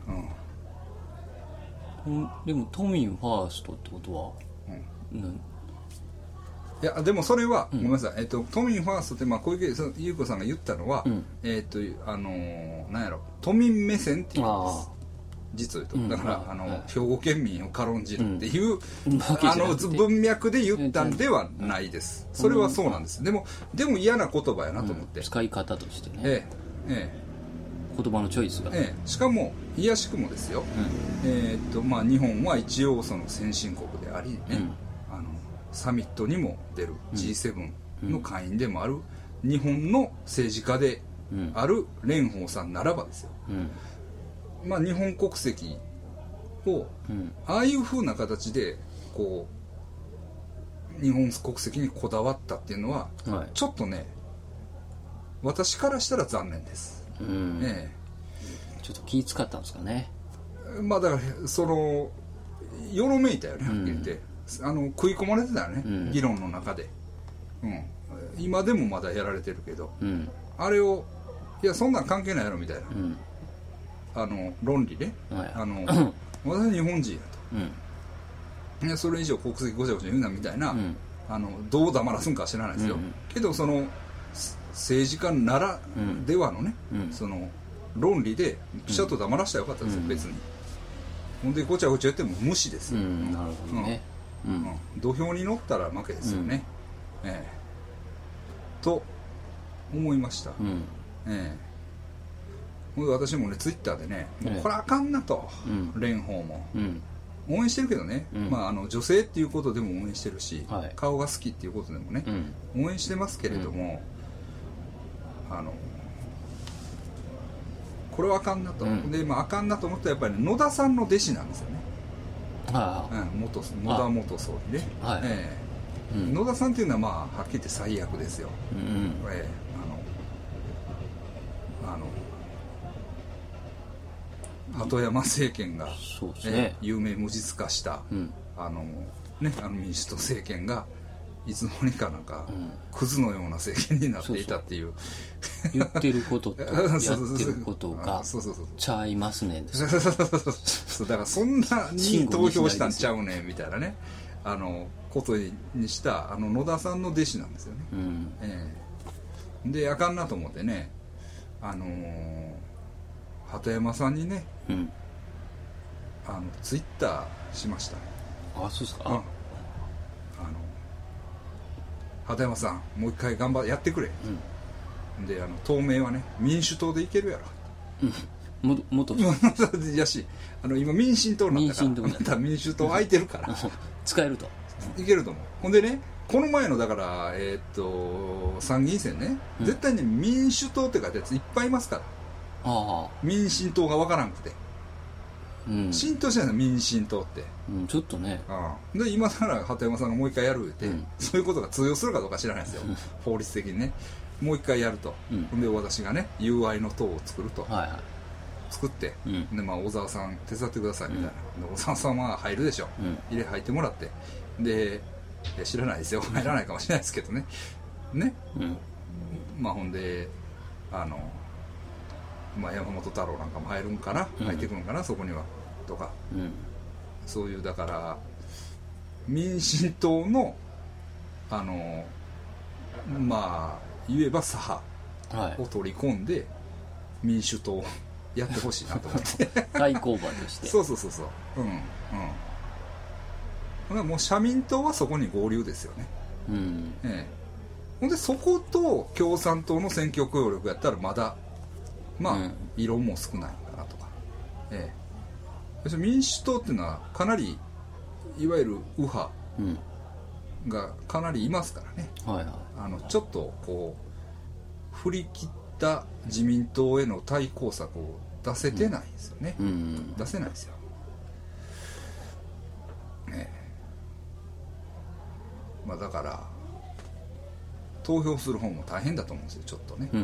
うんうん、でも都民ファーストってことは、うん、 いやでもそれは、うん、ごめんなさい、えっと、都民ファーストって、まあ、小池優子さんが言ったのは、うん、えっとあのー、なんやろ都民目線っていうんです。実を言うとだから、うん、あの、はい、兵庫県民を軽んじるっていう、うん、あの文脈で言ったんではないです。それはそうなんです。でもでも嫌な言葉やなと思って、 うん、使い方としてね、 ええええ、 言葉のチョイスが、 ええ、しかもいやしくもですよ、うん、えーっとまあ、日本は一応その先進国であり、ね、うん、あのサミットにも出る ジーセブン の会員でもある日本の政治家である蓮舫さんならばですよ、うん、まあ、日本国籍をああいう風な形でこう日本国籍にこだわったっていうのは、はい、ちょっとね私からしたら残念です、うん、ね、 ちょっと気使ったんですかね。 まあだからそのよろめいたよね、はっきり言って、うん、あの食い込まれてたよね、うん、議論の中で、うん、今でもまだやられてるけど、うん、あれをいやそんなん関係ないやろみたいな、うん、あの論理ね、はい、あの私は日本人やと、うん、いやそれ以上国籍ごちゃごちゃ言うなみたいな、うん、あのどう黙らすんか知らないですよ、うん、けどその政治家ならではのね、うん、その論理でピシャッと黙らしたらよかったですよ、うん、別に。ほんでごちゃごちゃ言っても無視ですよ、うん、なるほどね、うんうん、土俵に乗ったら負けですよね、うん、ええと思いました、うん、ええ、私もねツイッターでね、もうこれあかんなと、うん、蓮舫も、うん、応援してるけどね、うん、まあ、あの女性っていうことでも応援してるし、はい、顔が好きっていうことでもね、うん、応援してますけれども、うん、あのこれはあかんなと、うん、で、まあ、あかんなと思ったらやっぱり、ね、野田さんの弟子なんですよね、ああ、うん、元野田元総理ね、はい、ええ、うん、野田さんっていうのは、まあ、はっきり言って最悪ですよ、うん、ええ、あのあの鳩山政権が、そうですね、えー、有名無実化した、うん、あのね、あの民主党政権がいつの間にかなんか、うん、クズのような政権になっていたっていう、 そうそう言ってることとやってることがちゃいますねんです。 そうだからそんなに投票したんちゃうねんみたいなね、あのことにしたあの野田さんの弟子なんですよね、うん、えー、であかんなと思ってね、あのー、鳩山さんにね、うん、あのツイッターしました。 あ、そうですか、うん、 あの鳩山さんもう一回頑張ってやってくれ、うん、であの党名はね民主党でいけるやろ、 うん、も元やし、あの今民進党なんだからまた民主党空いてるから使えるといけると思う。ほんでね、この前のだからえー、っと参議院選ね、うん、絶対に民主党って書いたやついっぱいいますから、ああ、民進党がわからんくて、うん、浸透してないの民進党って、 うん、ちょっとね、 ああで今なら鳩山さんがもう一回やるって、うん、そういうことが通用するかどうか知らないですよ法律的にね、もう一回やると、うん、で私がね友愛の党を作ると、はいはい、作って、うん、でまあ、小沢さん手伝ってくださいみたいな、うん、で小沢さんは入るでしょ、うん、入れ入ってもらって、でいや知らないですよ、入らないかもしれないですけどねね、うん、まあほんであのまあ、山本太郎なんかも入るんかな、うん、入ってくるんかなそこにはとか、うん、そういうだから民進党のあのまあ言えば左派を取り込んで民主党やってほしいなと思って対抗馬としてそうそうそうそう、うんうん、もう社民党はそこに合流ですよね、うん、ええ、ほんでそこと共産党の選挙協力やったらまだまあ、うん、異論も少ないかなとか、ええ、民主党っていうのはかなりいわゆる右派がかなりいますからね、うん、はいはい、あのちょっとこう振り切った自民党への対抗策を出せてないですよね、うんうん、出せないですよ、ね、まあだから投票する方も大変だと思うんですよちょっとね、うん、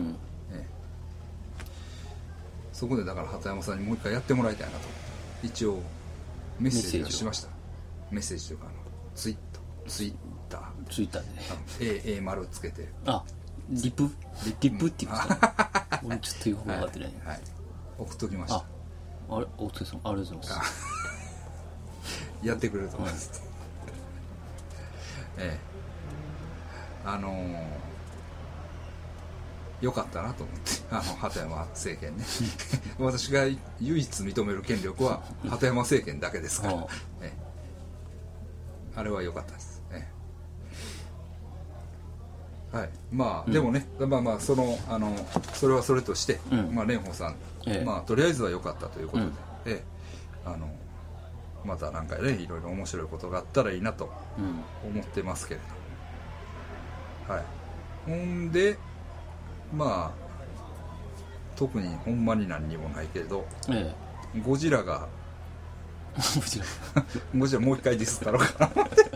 そこでだから鳩山さんにもう一回やってもらいたいなと一応メッセージをしました。メッセージというかあのツイッターツイッターツイッターで A, A 丸つけて、 あリプリプっていうんですか、俺ちょっとよく分かってない、はいはい、 送っときました。 ああれお疲れ様、ありがとうございますやってくれると思います、はい、ええあのーよかったなと思って、あの鳩山政権ね私が唯一認める権力は鳩山政権だけですから、ええ、あれは良かったです、えはい、まあ、 うん、 でもね、まあまあそのあのそれはそれとして、うん、まあ蓮舫さん、ええ、まあとりあえずは良かったということで、うん、ええ、あのまた何かねいろいろ面白いことがあったらいいなと思ってますけれど、はい。ほんでまあ特にほんまに何にもないけれど、ええ、ゴジラがゴジラゴジラもう一回ディスったのかな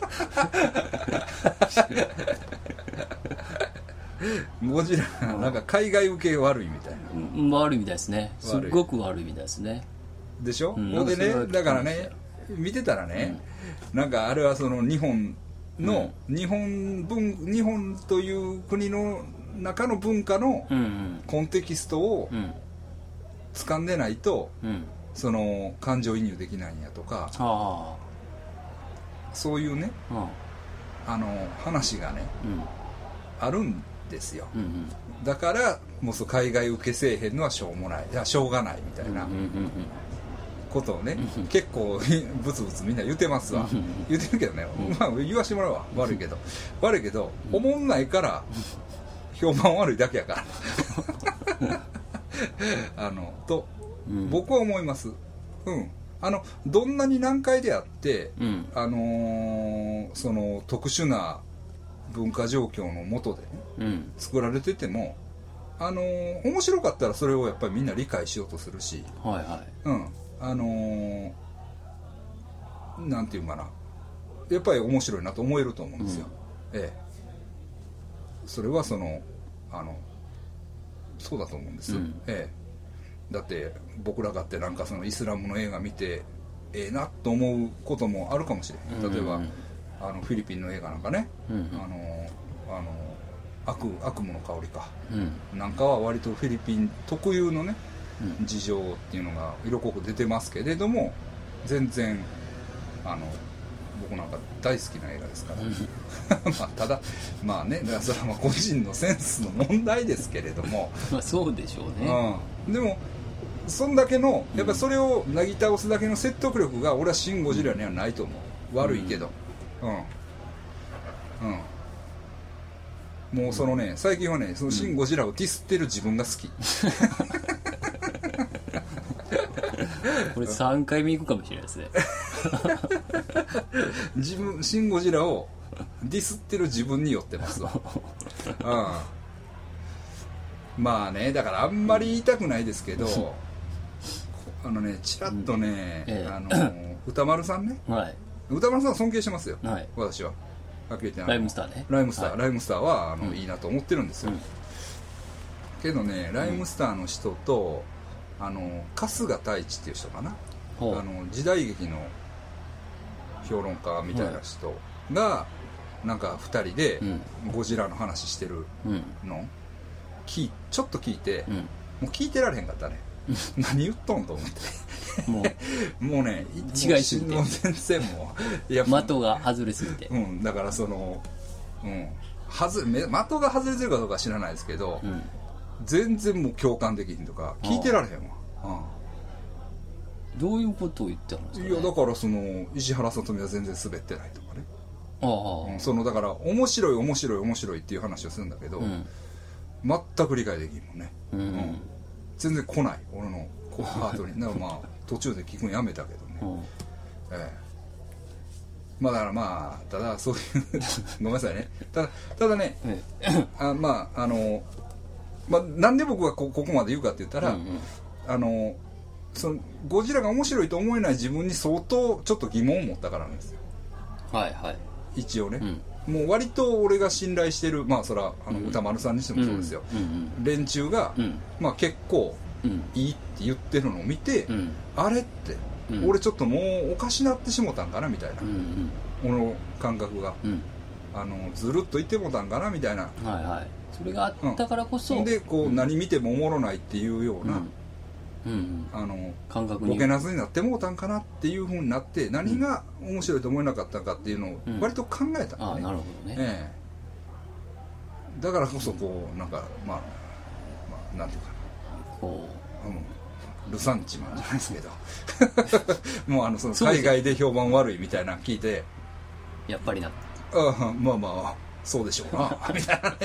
ゴジラなんか海外受け悪いみたいな、悪いみたいですね。すっごく悪いみたいですね。 でしょ、うん、ほんでね、だからね見てたらね、うん、なんかあれはその日本の、うん、日本文日本という国の中の文化のコンテキストを掴んでないと、うん、その感情移入できないんやとか、あそういうね、あの話がね、うん、あるんですよ、うんうん、だからもうそう海外受けせえへんのはしょうもない、いやしょうがないみたいなことをね、うんうん、結構ブツブツみんな言ってますわ、うんうん、言ってるけどね、うん、まあ言わしてもらうわ、悪いけど悪いけど、うん、思んないから評判悪いだけやからあのと、うん、僕は思います。うんあのどんなに難解であって、うん、あのー、その特殊な文化状況の下で、ねうん、作られてても、あのー、面白かったらそれをやっぱりみんな理解しようとするし、はいはいうん、あのー、なんていうかな、やっぱり面白いなと思えると思うんですよ、うん、ええ、それはそのあのそうだと思うんです、うんええ、だって僕らがってなんかそのイスラムの映画見てええなと思うこともあるかもしれない。例えば、うんうん、あのフィリピンの映画なんかね、うんうん、あのあの 悪, 悪夢の香りか、うん、なんかは割とフィリピン特有のね、うん、事情っていうのが色濃く出てますけれども、全然あの僕なんか大好きな映画ですから、うんまあ、ただまあね、だからそれはまあ個人のセンスの問題ですけれどもまあそうでしょうね、 うん、でもそんだけのやっぱりそれをなぎ倒すだけの説得力が俺はシン・ゴジラにはないと思う。悪いけどうんうんもうそのね最近はねそのシン・ゴジラをディスってる自分が好き、 これさんかいめ行くかもしれないですね自分シン・ゴジラをディスってる自分に寄ってますわうんまあねだからあんまり言いたくないですけどあのねちらっとね、うんええ、あの歌丸さんね、はい、歌丸さんは尊敬してますよ、はい、私はライムスターねライムスター、はい、ライムスターはあの、 うん、 いいなと思ってるんですよ、うん、けどねライムスターの人と、うん、あの春日太一っていう人かな、あの時代劇の評論家みたいな人が、うん、なんかふたりでゴジラの話してるの、うん、きちょっと聞いて、うん、もう聞いてられへんかったね何言っとんと思ってもうもうね違いすぎてもう全然もういや的が外れすぎて、 うん、だからその、うん、外的が外れてるかどうかは知らないですけど、うん、全然もう共感できひんとか聞いてられへんわ、 うん、どういうことを言ってるんですかね。 いやだからその石原さとみは全然滑ってないとかね、ああ、うん、そのだから面白い面白い面白いっていう話をするんだけど、うん、全く理解できんもんね、うんうん、全然来ない俺のパートにだからまあ途中で聞くのやめたけどね、うんええ、まあだからまあただそういうごめんなさいねただただね、ええ、あまああの、まあ、なんで僕が こ, ここまで言うかって言ったら、うんうん、あのそのゴジラが面白いと思えない自分に相当ちょっと疑問を持ったからなんですよ。 はいはい。 一応ね、うん、もう割と俺が信頼してるまあそらあの、うん、歌丸さんにしてもそうですよ、うんうん、連中が、うん、まあ結構いいって言ってるのを見て、うん、あれって、うん、俺ちょっともうおかしなってしもたんかなみたいな、うんうん、この感覚が、うん、あのずるっといってもたんかなみたいな、 はいはい、それがあったからこそ、 うん、でこう、うん、何見てもおもろないっていうような、うんうんうん、あの感覚にボケなずになってもうたんかなっていう風になって何が面白いと思えなかったかっていうのを割と考えたんだね、うん、あなるほどね、ええ、だからこそこうなんかまあ、まあ、なんていうかなこう、うん、ルサンチマンじゃないですけどもうあのその海外で評判悪いみたいなの聞いてやっぱりなあまあまあそうでしょうなみたいなね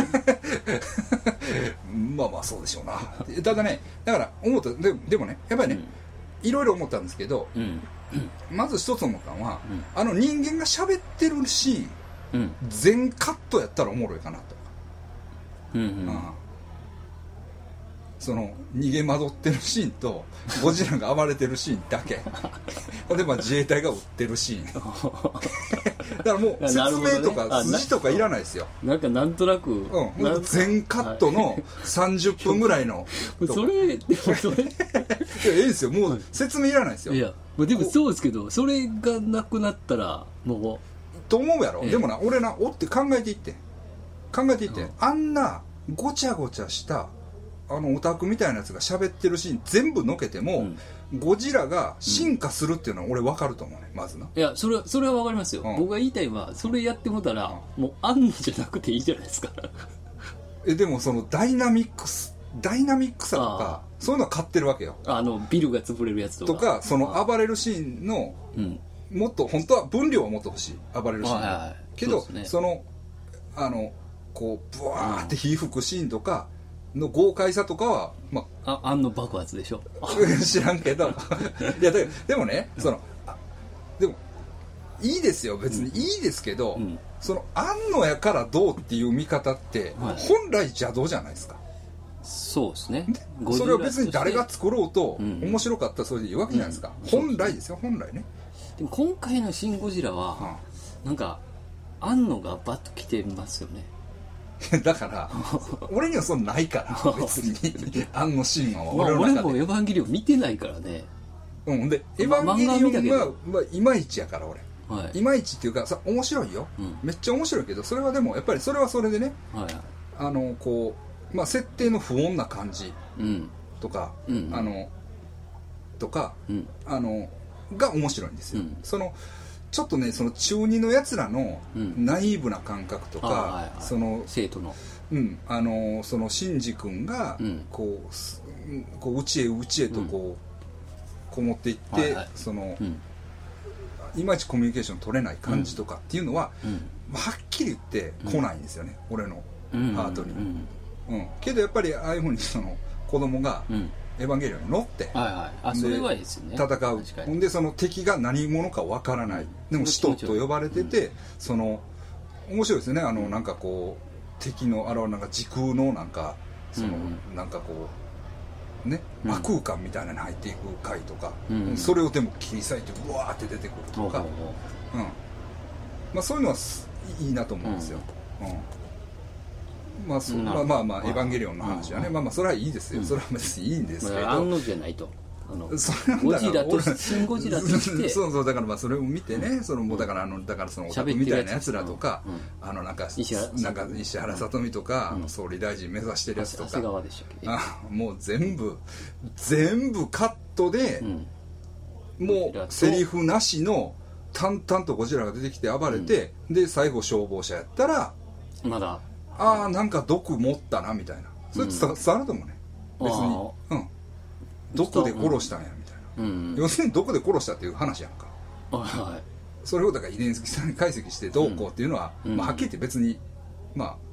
まあまあそうでしょうな。ただね、だから思った。で, でもねやっぱりね、うん、いろいろ思ったんですけど、うん、まず一つ思ったのは、うん、あの人間が喋ってるシーン、うん、全カットやったらおもろいかなと、うんうん、ああその逃げ惑ってるシーンとゴジラが暴れてるシーンだけで、まあ、自衛隊が撃ってるシーンだからもう説明とか筋とかいらないですよ。 なんかなんとなく、 うん、全カットのさんじゅっぷんぐらいのそれでもそれいやいいですよ、もう説明いらないですよ。 いやでもそうですけど、それがなくなったらもうと思うやろ、ええ、でもな俺なおって考えていって考えていって、うん、あんなごちゃごちゃしたあのオタクみたいなやつが喋ってるシーン全部のけても、うん、ゴジラが進化するっていうのは俺分かると思うね、まずな。 いやそれはそれは分かりますよ、うん、僕が言いたいのはそれやってもたら、うん、もうあんのじゃなくていいじゃないですかえでもそのダイナミックスダイナミックさとかそういうのは買ってるわけよ。 あのビルが潰れるやつとかとかその暴れるシーンの、うん、もっと本当は分量はもっと欲しい暴れるシーン、はいはい、けど そ,、ね、そのあのこうブワーって火吹くシーンとかの豪快さとかは、まあ、あ、あんの爆発でしょ知らんけどいやででもね、そのでもいいですよ別にいいですけど、うん、そのあんのやからどうっていう見方って、はい、本来邪道じゃないですか。 そうですね。 それは別に誰が作ろうと、うん、面白かったらそれでいいわけじゃないですか、うん、本来ですよ本来ね。 でも今回のシン・ゴジラは、うん、なんかあんのがバッと来てますよねだから俺にはそんなないから別にあんのシーンは俺の中で、 まあ、俺もエヴァンゲリオン見てないからね。 うんでエヴァンゲリオンは、まあ、いまいちやから俺、はい、いまいちっていうかさ面白いよ、うん、めっちゃ面白いけどそれはでもやっぱりそれはそれでね、はい、あのこう、まあ、設定の不穏な感じとか、うん、あのとか、うん、あのが面白いんですよ、うん、そのちょっとねその中二のやつらのナイーブな感覚とか、うんはいはい、その生徒の、 うん、あのそのシンジ君がこう、うん、こう内へ内へとこう、うん、こもっていって、はいはい、その、うん、いまいちコミュニケーション取れない感じとかっていうのは、うん、はっきり言って来ないんですよね、うん、俺のハートに、うんうんうん、けどやっぱりああいうふうにその子供が、うんエヴァンゲリオンに乗って、はいはい、あそれはいいですよね、戦う。ほんでその敵が何者かわからない、でも使徒と呼ばれてて、うん、その面白いですね。あのなんかこう敵のあのなんか時空のなんかその、うん、なんかこうね、うん、魔空間みたいなのに入っていく回とか、うん、それをでも切り裂いてブワーって出てくるとか、うんうんまあ、そういうのはいいなと思うんですよ、うんうんまあ、そまあまあまあエヴァンゲリオンの話はね、まあまあそれはいいですよ、それは別にいいんですけど、 案のじゃないとあのゴジラとシン・ゴジラとしてそうそうだからまあそれを見てね、そのもうだからあのだからそのオタクみたいなやつらとか、あのなんかなんか石原さとみとか総理大臣目指してるやつとか、あもう全部全部カットで、もうセリフなしの淡々とゴジラが出てきて暴れて、で最後消防車やったらまだああなんか毒持ったなみたいな、それ伝わると思うね、うん、別に、うん、毒で殺したんやみたいな、うん、要するに毒で殺したっていう話やんか、はい、それをだから遺伝子解析してどうこうっていうのは、うんまあ、はっきり言って別にまあ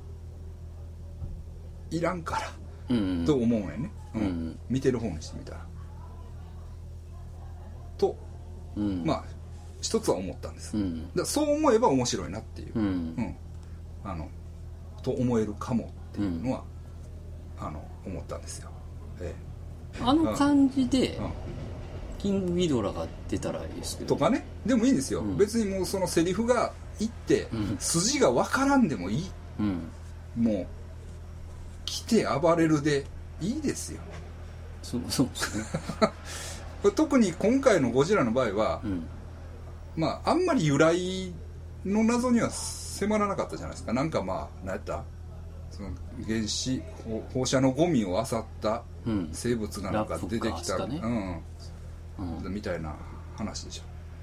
いらんから、うん、と思うねんね、うんうん、見てる方にしてみたらと、うん、まあ一つは思ったんです、うん、だからそう思えば面白いなっていう、うんうん、あのと思えるかもっていうのは、うん、あの思ったんですよ、ええ、あの感じで、うん、キングギドラが出たらいいですけどとかね、でもいいんですよ、うん、別にもうそのセリフがいって、うん、筋が分からんでもいい、うん、もう来て暴れるでいいですよ。 そうそうですね特に今回のゴジラの場合は、うん、まああんまり由来の謎には迫らなかったじゃないですか。なんかまあ何やったその原子放射のゴミを漁った生物がなんか出てきた、うんねうんうん、みたいな話でしょ、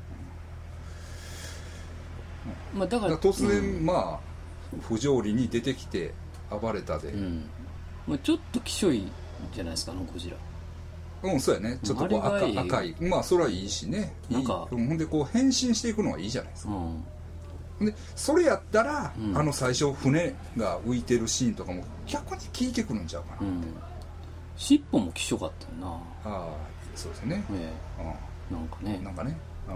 うんまあ、だから突然、うん、まあ不条理に出てきて暴れたで、うんまあ、ちょっときしょいじゃないですかあのゴジラ。 うんそうやね、ちょっとこう 赤, 赤いまあそれはいいしね、なんかいいほんでこう変身していくのはいいじゃないですか、うんでそれやったら、 うん、 あの最初船が浮いてるシーンとかも逆に効いてくるんちゃうかなって、うん、 尻尾もきしょかったよな。ああそうですね、 ええ、うん、なんかねなんかね、うん、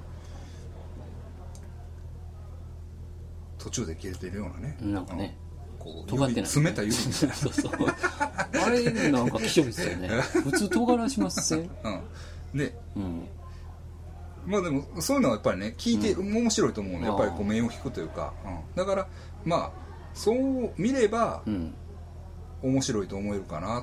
途中で切れてるようなね、 なんかね、 うん、こう尖ってない、ね、詰めた指みたいなそうそうあれなんかきしょいですよね普通尖らしますね、 うん、で、 うん、 まあでもそういうのはやっぱりね聞いて、うん、面白いと思うね、やっぱりこう目を引くというか、うん、だからまあそう見れば、うん、面白いと思えるかなって。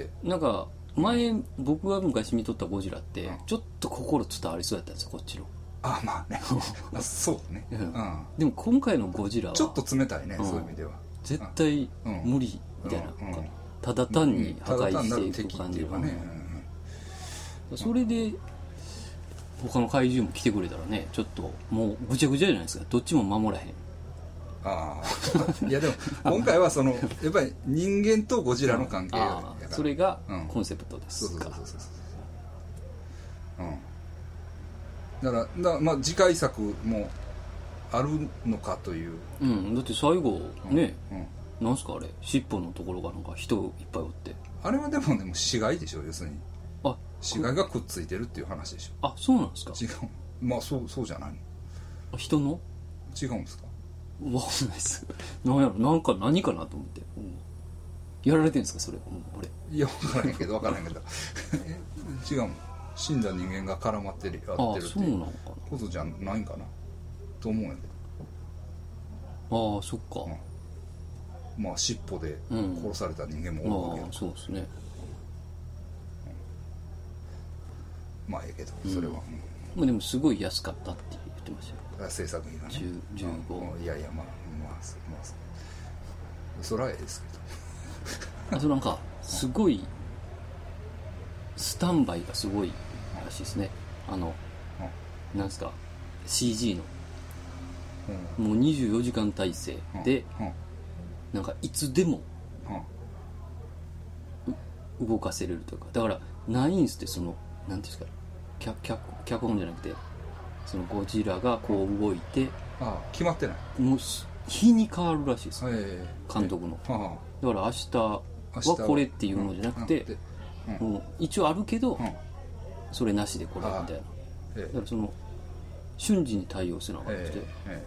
なんか前僕が昔見とったゴジラって、うん、ちょっと心伝わりそうやったんですよこっちの。 あまあねそうね、うんうん、 でも今回のゴジラはちょっと冷たいね、うん、そういう意味では絶対無理みたいな、うんうん、ただ単に破壊していく感じがね、うん、それで他の怪獣も来てくれたらねちょっともうぐちゃぐちゃじゃないですか、どっちも守らへん。 ああいやでも今回はそのやっぱり人間とゴジラの関係やから、 それがコンセプトですか。 そうそうそうそう、うん、だからだからまあ次回作もあるのかという、 うん、だって最後ね、うんうん、なんすかあれ尻尾のところがなんか人いっぱいおって、 あれはでもでも死骸でしょ、要するにあ死骸がくっついてるっていう話でしょ。 あそうなんですか。 違う、まあそうそうじゃないの。 あ人の違うんですか。 わかんないですなんやろ、なんか何かなと思って、うん、やられてるんですかそれ、うん、俺いや分からへんけど分からへんけど違うもん、死んだ人間が絡まってるやってるっていうことじゃないんかなと思うんやけど。ああそっか、 うん、まあ尻尾で殺された人間もおるわけや、 うん、あそうですね、 うん、まあええけどそれは、うん、 まあ、でもすごい安かったって言ってましたよ制作費がね、 じゅうご、 うん、いやいやまあまあ、まあ、それはええですけどあとなんかすごいスタンバイがすごいらしいですね、あの、うん、なんですか シージー の、うん、もうにじゅうよじかん体制で、うんうん、なんかいつでも、うん、動かせれるというか、だからないんすって、そのなんていうんですか、脚, 脚, 脚本じゃなくてそのゴジラがこう動いて、 ああ決まってない、 もう日に変わるらしいです、えー、監督の、えー、だから明日はこれっていうのじゃなくて、うん、もう一応あるけど、うん、それなしでこれみたいな、えー、だからその瞬時に対応せなかったって、えーえ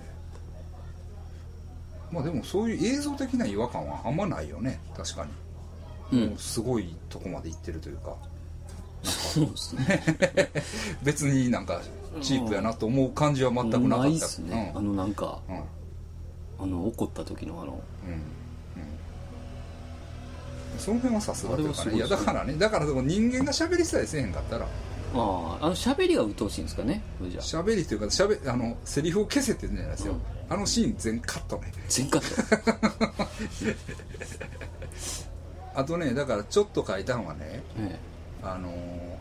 ー、まあでもそういう映像的な違和感はあんまないよね、確かに、うん、もうすごいとこまで行ってるというか、 そうですね別になんかチープやなと思う感じは全くなかった。 ないっすね、うん、あのなんか、うん、あの怒った時のあの、うんうん、 その辺はさすがというかね、いやだからね、だからでも人間が喋りさえせえへんかったら、 ああ、あの喋りが鬱陶しいんですかね、 じゃ喋りというか喋あのセリフを消せって言うんじゃないですよ、うん、あのシーン全カットね、 全カットあとね、だからちょっと書いたのはね、ええ、あの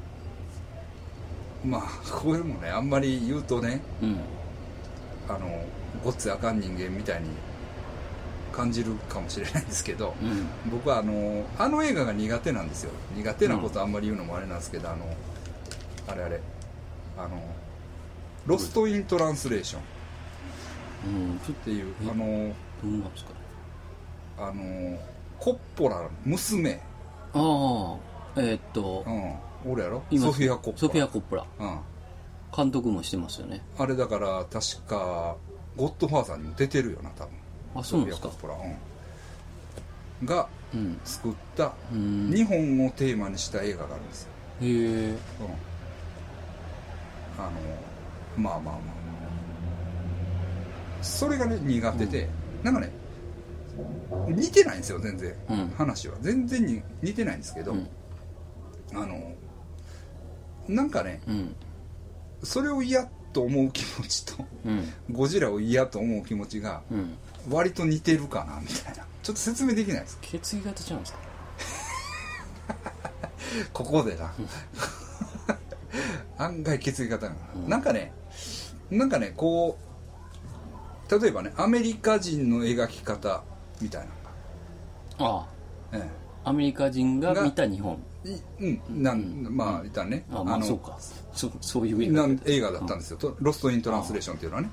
まあこれもねあんまり言うとね、うん、あのごっついあかん人間みたいに感じるかもしれないんですけど、うん、僕はあのあの映画が苦手なんですよ。苦手なことあんまり言うのもあれなんですけど、あのあれあれあのロストイントランスレーション、うん、っていう、あのどんなんですか、 あのコッポラの娘、 ああえー、っと、 うん、俺やろ、ソフィア・コッポラ、 ソフィア・コッポラ、うん、監督もしてますよね。 あれだから確かゴッドファーザーにも出てるよな多分。 あ、そうなんですか。 ソフィア・コッポラ、うん、が作った日本をテーマにした映画があるんですよ。 へえ、うん、 あのまあまあまあそれがね苦手で、うん、なんかね似てないんですよ全然、うん、話は全然に似てないんですけど、うん、あのなんかね、うん、それを嫌と思う気持ちと、うん、ゴジラを嫌と思う気持ちが割と似てるかなみたいな、ちょっと説明できないです。 血液型ちゃうんですかここでな案外血液型が、うん、なんかねなんかねこう例えばねアメリカ人の描き方みたいな、ああ、 ええ、アメリカ人が見た日本、 うんなん、うん、まあいたね、 あ、まあ、そうか、そそういう映画映画だったんですよ、うん、ロストイントランスレーションっていうのはね、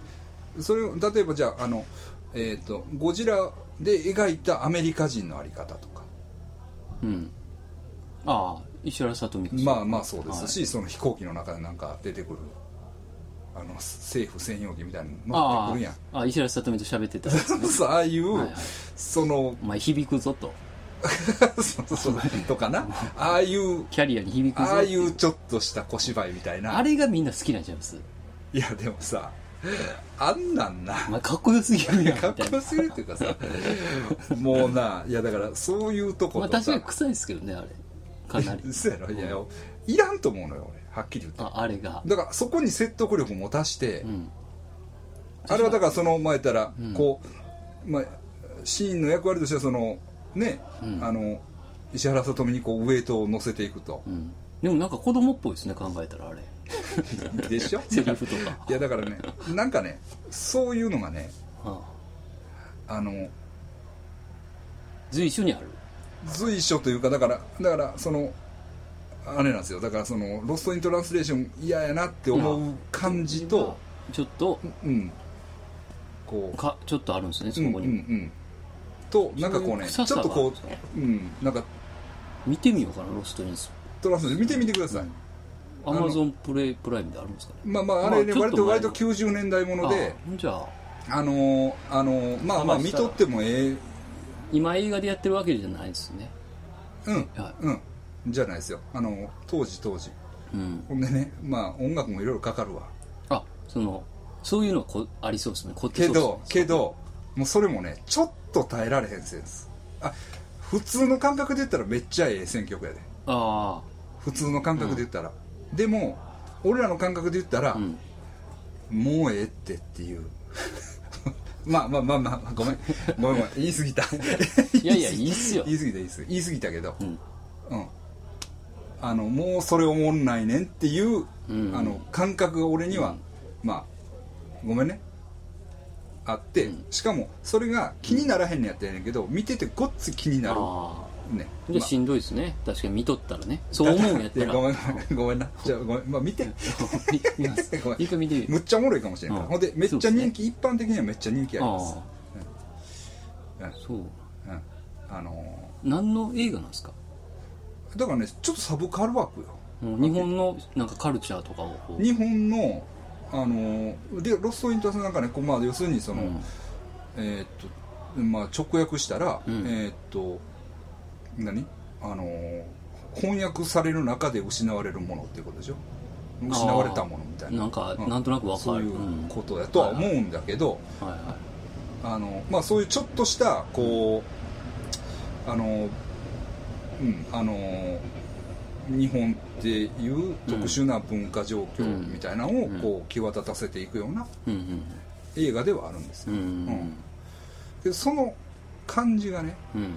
それを例えばじゃあ、あの、えーと、ゴジラで描いたアメリカ人のあり方とか、 うん、ああ石原さとみまあまあそうですし、はい、その飛行機の中でなんか出てくるあの政府専用機みたいなの乗ってくるやん。 ああ石原さとみと喋ってたんですねそうああいう、はいはい、そのお前響くぞとそうそうとかなああいうキャリアに響くぞああいうちょっとした小芝居みたいなあれがみんな好きなんちゃいます？ いやでもさあんなんなお前かっこよすぎるやんかっこよすぎるっていうかさもうないやだからそういうとことか、 まあ、確かに臭いですけどねあれかなりそうやろいやよいらんと思うのよ俺はっきり言って。 あ, あれがだからそこに説得力持たして、うん、あれはだからその前言ったら、うん、こう、まあ、シーンの役割としてはそのね、うん、あの石原さとみにこうウエイトを乗せていくと、うん、 でもなんか子供っぽいですね考えたらあれでしょセリフとかいやだからねなんかねそういうのがね、はあ、あの随所にある随所というかだからだからそのあれなんですよだからそのロストイントランスレーション嫌やなって思う感じとちょっとうんこうかちょっとあるんですねそこに、うんうんうん、 となんかこうねちょっとこううんなんか見てみようかなロストイントランスレーション見てみてください、 アマゾンプレイプライムであるんですかね。 まあまああれね、まあ、割と割ときゅうじゅうねんだいものであじゃああのあのまあまあ見とってもええ今映画でやってるわけじゃないですね。 うん、はい、うんじゃないですよあの当時当時、うん、ほんでねまあ音楽もいろいろかかるわあそのそういうのこありそうですねこけどけどもうそれもねちょっと耐えられへんセンスあ普通の感覚で言ったらめっちゃええ選曲やでああ普通の感覚で言ったら、うん、でも俺らの感覚で言ったら、うん、もうええってっていうまあまあまあまあごめんごめんごめん言い過ぎたいやいやいいっすよ言い過ぎた言い過ぎた言い過ぎたけど、うんうん、あのもうそれおもんないねんっていう、うん、あの感覚が俺には、うん、まあごめんねあって、うん、しかもそれが気にならへんのやったらやねんけど見ててごっつ気になるね、 じゃあしんどいですね、まあ、確かに見とったらねそう思うんやったらごめんごめんなじゃあごめん、まあ、見て見ますごめん一回見てみるむっちゃおもろいかもしれんから、うん、ほんでめっちゃ人気、ね、一般的にはめっちゃ人気あります。 あ、うん、そう、うん、 あのー、何の映画なんですか？ だからねちょっとサブカル枠よ、 うん、日本のなんかカルチャーとかを日本のあのー、でロストイントランスなんかねこう、まあ、要するにその、うん、えー、っとまあ直訳したら、うん、えー、っと何あのー、翻訳される中で失われるものっていうことでしょ失われたものみたいななんか、うん、なんとなく分かるそういうことだとは思うんだけど、はいはいはい、あのまあそういうちょっとしたこうあのうんあの日本っていう特殊な文化状況みたいなのをこう際立たせていくような映画ではあるんですよ、うんうん、でその感じがね、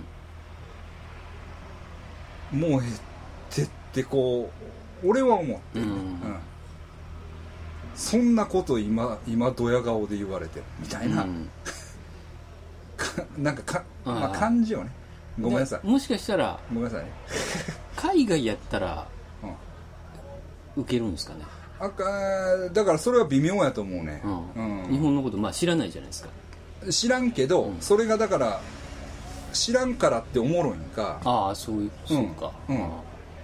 うん、もうえってってこう俺は思ってる、うんうん、そんなこと今今ドヤ顔で言われてるみたいな、うん、なんかか、まあ、感じよね。ごめんなさい。 もしかしたらごめんなさいね海外やったら、うん、受けるんですかね。 あかだからそれは微妙やと思うね、 うんうん、日本のことまあ知らないじゃないですか。 知らんけど、うん、それがだから知らんからっておもろいんか。 ああそういうそうか、うんうん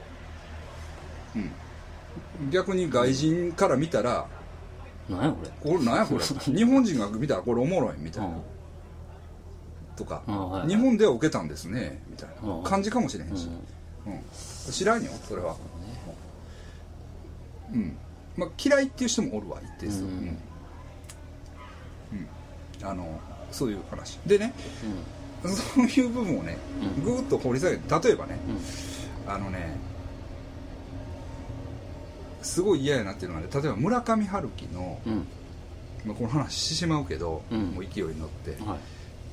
うん、逆に外人から見たら、 うん、なんやこれこれなんやこれ日本人が見たらこれおもろいみたいな、うん、とか、はいはい、日本では受けたんですねみたいな感じかもしれへんし、うんうん、知らんよそれは、うんまあ、嫌いっていう人もおるわ一定数、うんうんうん、あのそういう話でね、うん、そういう部分をね、うん、ぐーっと掘り下げて例えばね、うん、あのねすごい嫌やなっていうのがね例えば村上春樹の、うんまあ、この話してしまうけど、うん、もう勢いに乗って、はい、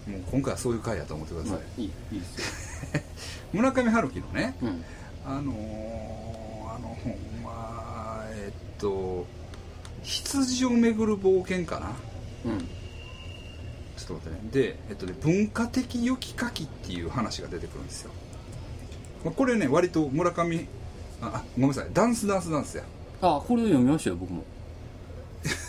もう今回はそういう回やと思ってください、まあ、いいいいですよ村上春樹のね、うん、あのー、あの本はえっと羊をめぐる冒険かな、うん、ちょっと待ってねで、えっとね、文化的良き書きっていう話が出てくるんですよ、まあ、これね割と村上あごめんなさいダンスダンスダンスやあこれ読みましたよ僕も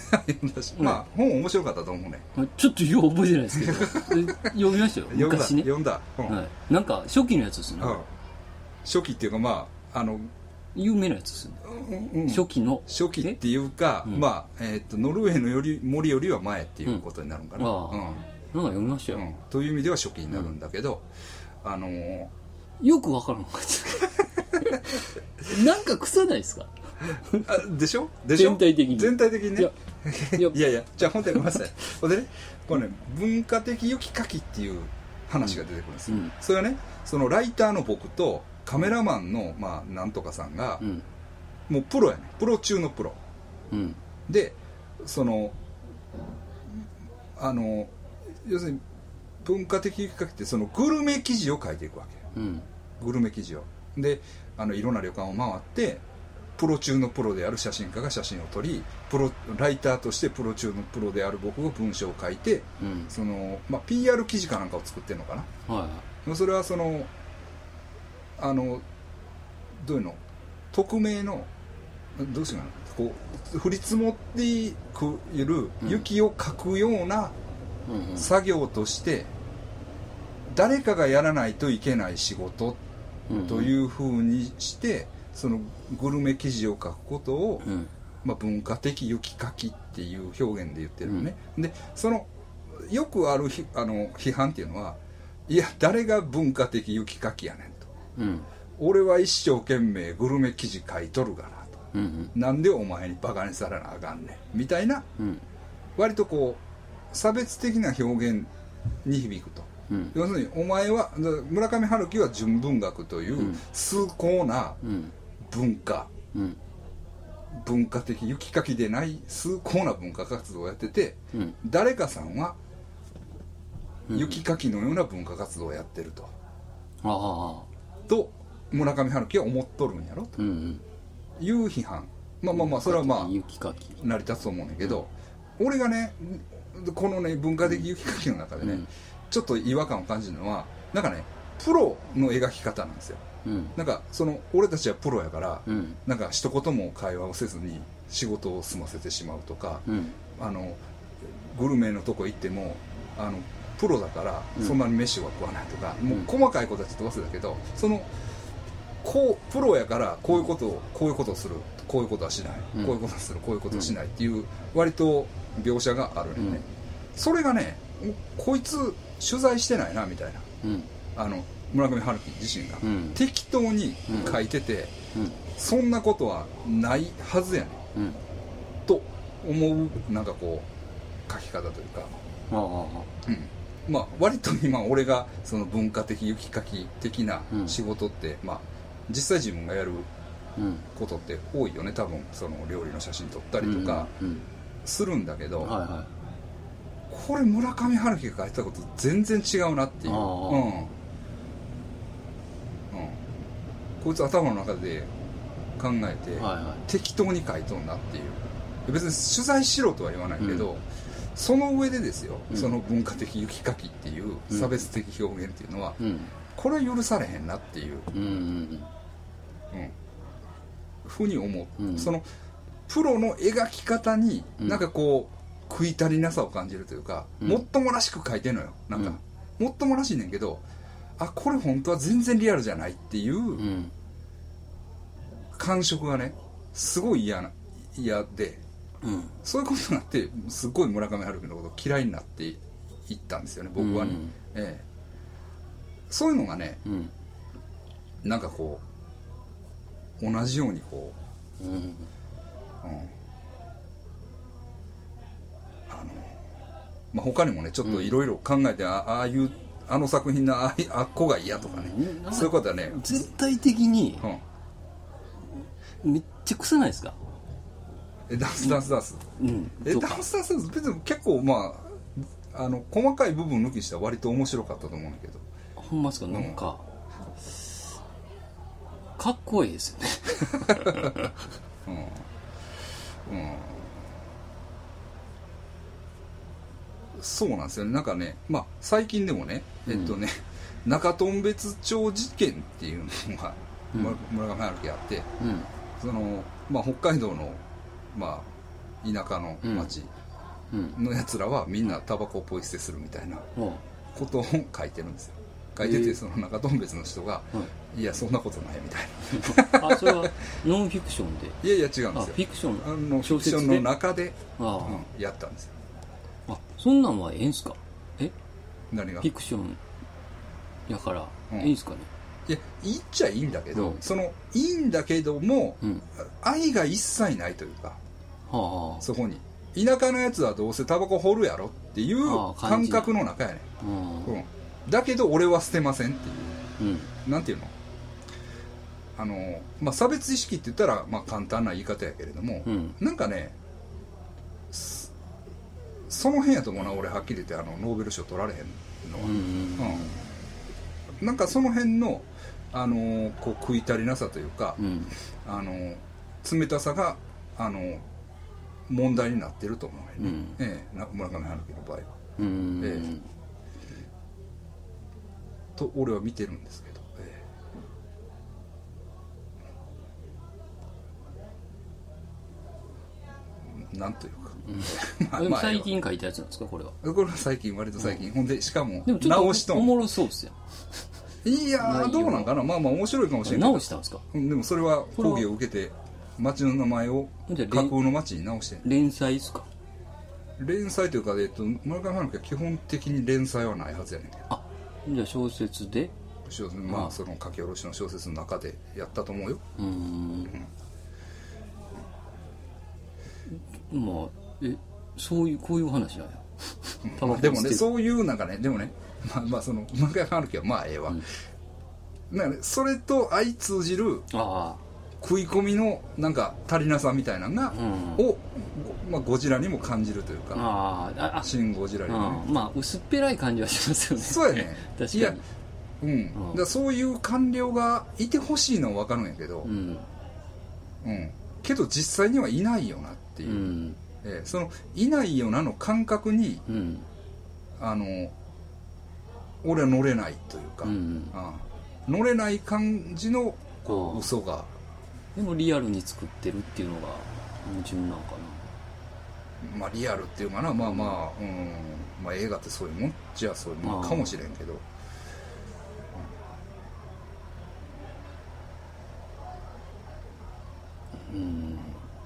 読んだし、まあ本面白かったと思うね。 ちょっとよう覚えてないですけど読みましたよ昔ね。 読んだ、読んだ、うん、 はい、なんか初期のやつですね、うん、 初期っていうかまああの有名なやつですね、うんうん、初期の初期っていうか、うん、まあ、えー、とノルウェーのより森よりは前っていうことになるのかな、 うんうん、なんか読みましたよ、うん、 という意味では初期になるんだけど、うん、あのー、 よくわからんかったなんか臭ないですかあでしょでしょ全体的に全体的にね。いやいやいやいや、じゃあ本当にごめんなさい。これね、これね、文化的雪かきっていう話が出てくるんですよ、うん、それはね、そのライターの僕とカメラマンの、まあ、なんとかさんが、うん、もうプロやね、プロ中のプロ、うん、でそのあの要するに文化的雪かきってそのグルメ記事を書いていくわけ、うん、グルメ記事をであのいろんな旅館を回ってプロ中のプロである写真家が写真を撮り、プロライターとしてプロ中のプロである僕が文章を書いて、うん、そのまあ、ピーアール 記事かなんかを作ってるのかな、はい、それはそのあのどういうの匿名のどうしようかな、こう降り積もってくる雪をかくような作業として誰かがやらないといけない仕事というふうにしてそのグルメ記事を書くことを、うんまあ、文化的雪かきっていう表現で言ってるのね、うん、でそのよくあるひあの批判っていうのはいや誰が文化的雪かきやねんと、うん、俺は一生懸命グルメ記事書いとるからと、うんうん、なんでお前にバカにされなあかんねんみたいな、うん、割とこう差別的な表現に響くと、うん、要するにお前は村上春樹は純文学という崇高な、うん文化、うん、文化的雪かきでない崇高な文化活動をやってて、うん、誰かさんは雪かきのような文化活動をやってると、うん、と村上春樹は思っとるんやろという批判、まあまあまあそれはまあ成り立つと思うんだけど、うん、俺がねこのね文化的雪かきの中でね、うん、ちょっと違和感を感じるのはなんかねプロの描き方なんですよ。うん、なんかその俺たちはプロやから、うん、なんか一言も会話をせずに仕事を済ませてしまうとか、うん、あのグルメのとこ行ってもあのプロだからそんなに飯は食わないとか、うん、もう細かいことはちょっと忘れたけどそのこうプロやからこういうことをこういうことをするこういうことはしない、うん、こういうことをするこういうことをしないっていう割と描写があるんでね、うん、それがねこいつ取材してないなみたいな、うん、あの村上春樹自身が、うん、適当に書いてて、うん、そんなことはないはずやね、うん、と思うなんかこう書き方というか、ああ、うん、まあ割と今俺がその文化的雪かき的な仕事って、うん、まあ実際自分がやることって多いよね多分その料理の写真撮ったりとかするんだけど、うんうんはいはい、これ村上春樹が書いてたこと全然違うなっていう。こいつ頭の中で考えて、はいはい、適当に書いとんなっていう別に取材しろとは言わないけど、うん、その上でですよ、うん、その文化的雪かきっていう差別的表現っていうのは、うん、これは許されへんなっていう、うんうんうんうん、ふうに思う、うん、そのプロの描き方になんかこう食い足りなさを感じるというか、うん、もっともらしく書いてんのよなんか、うん、もっともらしいねんけどあこれ本当は全然リアルじゃないっていう、うん感触がねすごい嫌な嫌で、うん、そういうことになってすごい村上春樹のこと嫌いになっていったんですよね僕はね、うんええ、そういうのがね、うん、なんかこう同じようにこう、うんうん、あの、まあ、他にもねちょっといろいろ考えて、うん、あ, ああいうあの作品の あ, あっこが嫌とかね、うん、そういうことはね全体的に、うんめっちゃ臭ないですかえダンスダンスダンス、うん、えダンスダンスダンス別に結構まああの細かい部分抜きしたら割と面白かったと思うんだけどほんまですかなんか、うん、かっこいいですよねうん、うん、そうなんですよねなんかねまあ最近でもねえっとね、うん、中頓別町事件っていうのが、うん、村上春樹あって、うんそのまあ、北海道の、まあ、 田舎の町のやつらはみんなタバコをポイ捨てするみたいなことを書いてるんですよ。書いてて、その中トンベツの人が、いやそんなことないみたいなあ、それはノンフィクションでいやいや違うんですよ。 あフィクションあのフィクションの中で、うん、やったんですよ。 あ、そんなんはええんすか？え何がフィクションやから、うん、ええんすかね。 いやいいっちゃいいんだけど、うん、そのいいんだけども、うん、愛が一切ないというか、はあ、そこに田舎のやつはどうせタバコ掘るやろっていう感覚の中やね、うんうん、だけど俺は捨てませんっていう、うん、なんていうのあの、まあ、差別意識って言ったら、まあ、簡単な言い方やけれども、うん、なんかねその辺やと思うな、俺はっきり言ってあのノーベル賞取られへんのは、うんうんうん、なんかその辺のあのこう食い足りなさというか、うん、あの冷たさがあの問題になってると思うね、うん、ええ、村上春樹の場合は、うん、ええ、と俺は見てるんですけど、ええ、なんというか、 うん、まあ、最近書いたやつなんですかこれは。 これは最近、割と最近、うん、ほんでしかもでもちょっと直しとんおもろそうっすよ。 いやーどうなんかな、まあまあ面白いかもしれない。 直したんですか？ でもそれは講義を受けて町の名前を架空の町に直して。 連載ですか？ 連載というか、えっと、村上春樹は基本的に連載はないはずやねんけど。 あ、じゃあ小説で小説、まあその書き下ろしの小説の中でやったと思うよ。うーん、 うん、 まあえそういうこういう話なんやでもねそういうなんかねでもねまあまあその村上春樹はまあええわ、うん、なんかねそれと相通じる食い込みのなんか足りなさみたいなのが、うん、を、まあ、ゴジラにも感じるというか、ああシン・ゴジラにも、 ね、まあ薄っぺらい感じはしますよね。 そうやね確かに。いや、 うん、うん、だからそういう官僚がいてほしいのは分かるんやけど、うんうん、けど実際にはいないよなっていう、うんえー、そのいないよなの感覚に、うん、あの俺は乗れないというか、うん、ああ乗れない感じのこう嘘がでもリアルに作ってるっていうのが矛盾なんかな。まあリアルっていうかな、まあまあ、うんまあ、映画ってそういうもんじゃそういうもんかもしれんけど、うん、うん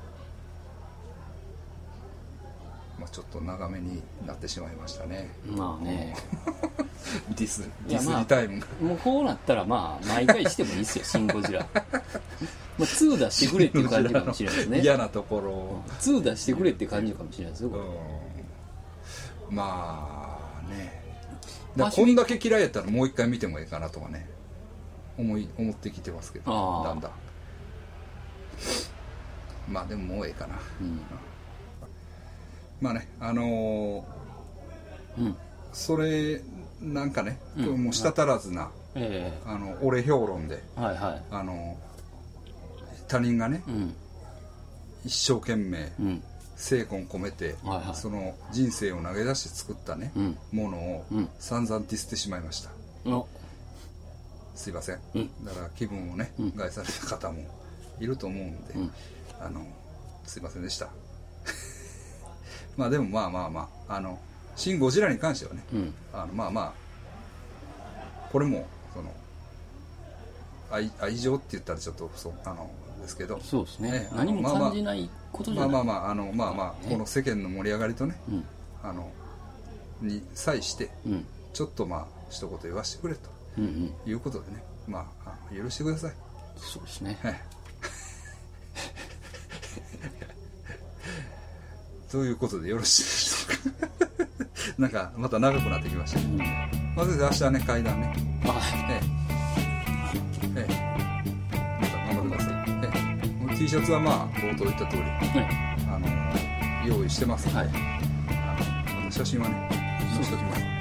まあ、ちょっと長めになってしまいましたね。 まあねディスディスリタイムが、 まあ、もうこうなったらまあ毎回してもいいっすよシン・ゴジラまあツー出してくれっていう感じかもしれないですね。 嫌なところツー出してくれっていう感じかもしれないですよ、 うん、まあねだこんだけ嫌いやったらもう一回見てもいいかなとかね思い思ってきてますけど、だんだんまあでももうええかな、うん、まあねあのーうん、それなんかね、うん、もう舌足らずな、えー、あの俺評論で、はいはい、あの他人がね、うん、一生懸命、うん、精魂込めて、はいはい、その人生を投げ出して作ったね、うん、ものを、うん、散々ディスってしまいました、うん、すいません、うん、だから気分をね、うん、害された方もいると思うんで、うん、あのすいませんでしたまあでもまあまあまああのシン・ゴジラに関してはね、うん、あのまあまあこれもその 愛, 愛情って言ったらちょっとそうあのですけどそうですね、ね何も感じないことじゃない、 まあまあまああのまあまあ、ね、この世間の盛り上がりとね、うん、あのに際して、うん、ちょっとまあ一言言わせてくれと、うんうん、いうことでねまあ許してください。 そうですね、 はいということでよろしいでしょうかなんかまた長くなってきましたね、うん、まあ、先生明日はね階段ねあええええまた頑張ってください、ええ、T シャツはまあ冒頭言った通り、はい、あの用意してますので、はい、あのまた写真はね載せておきます。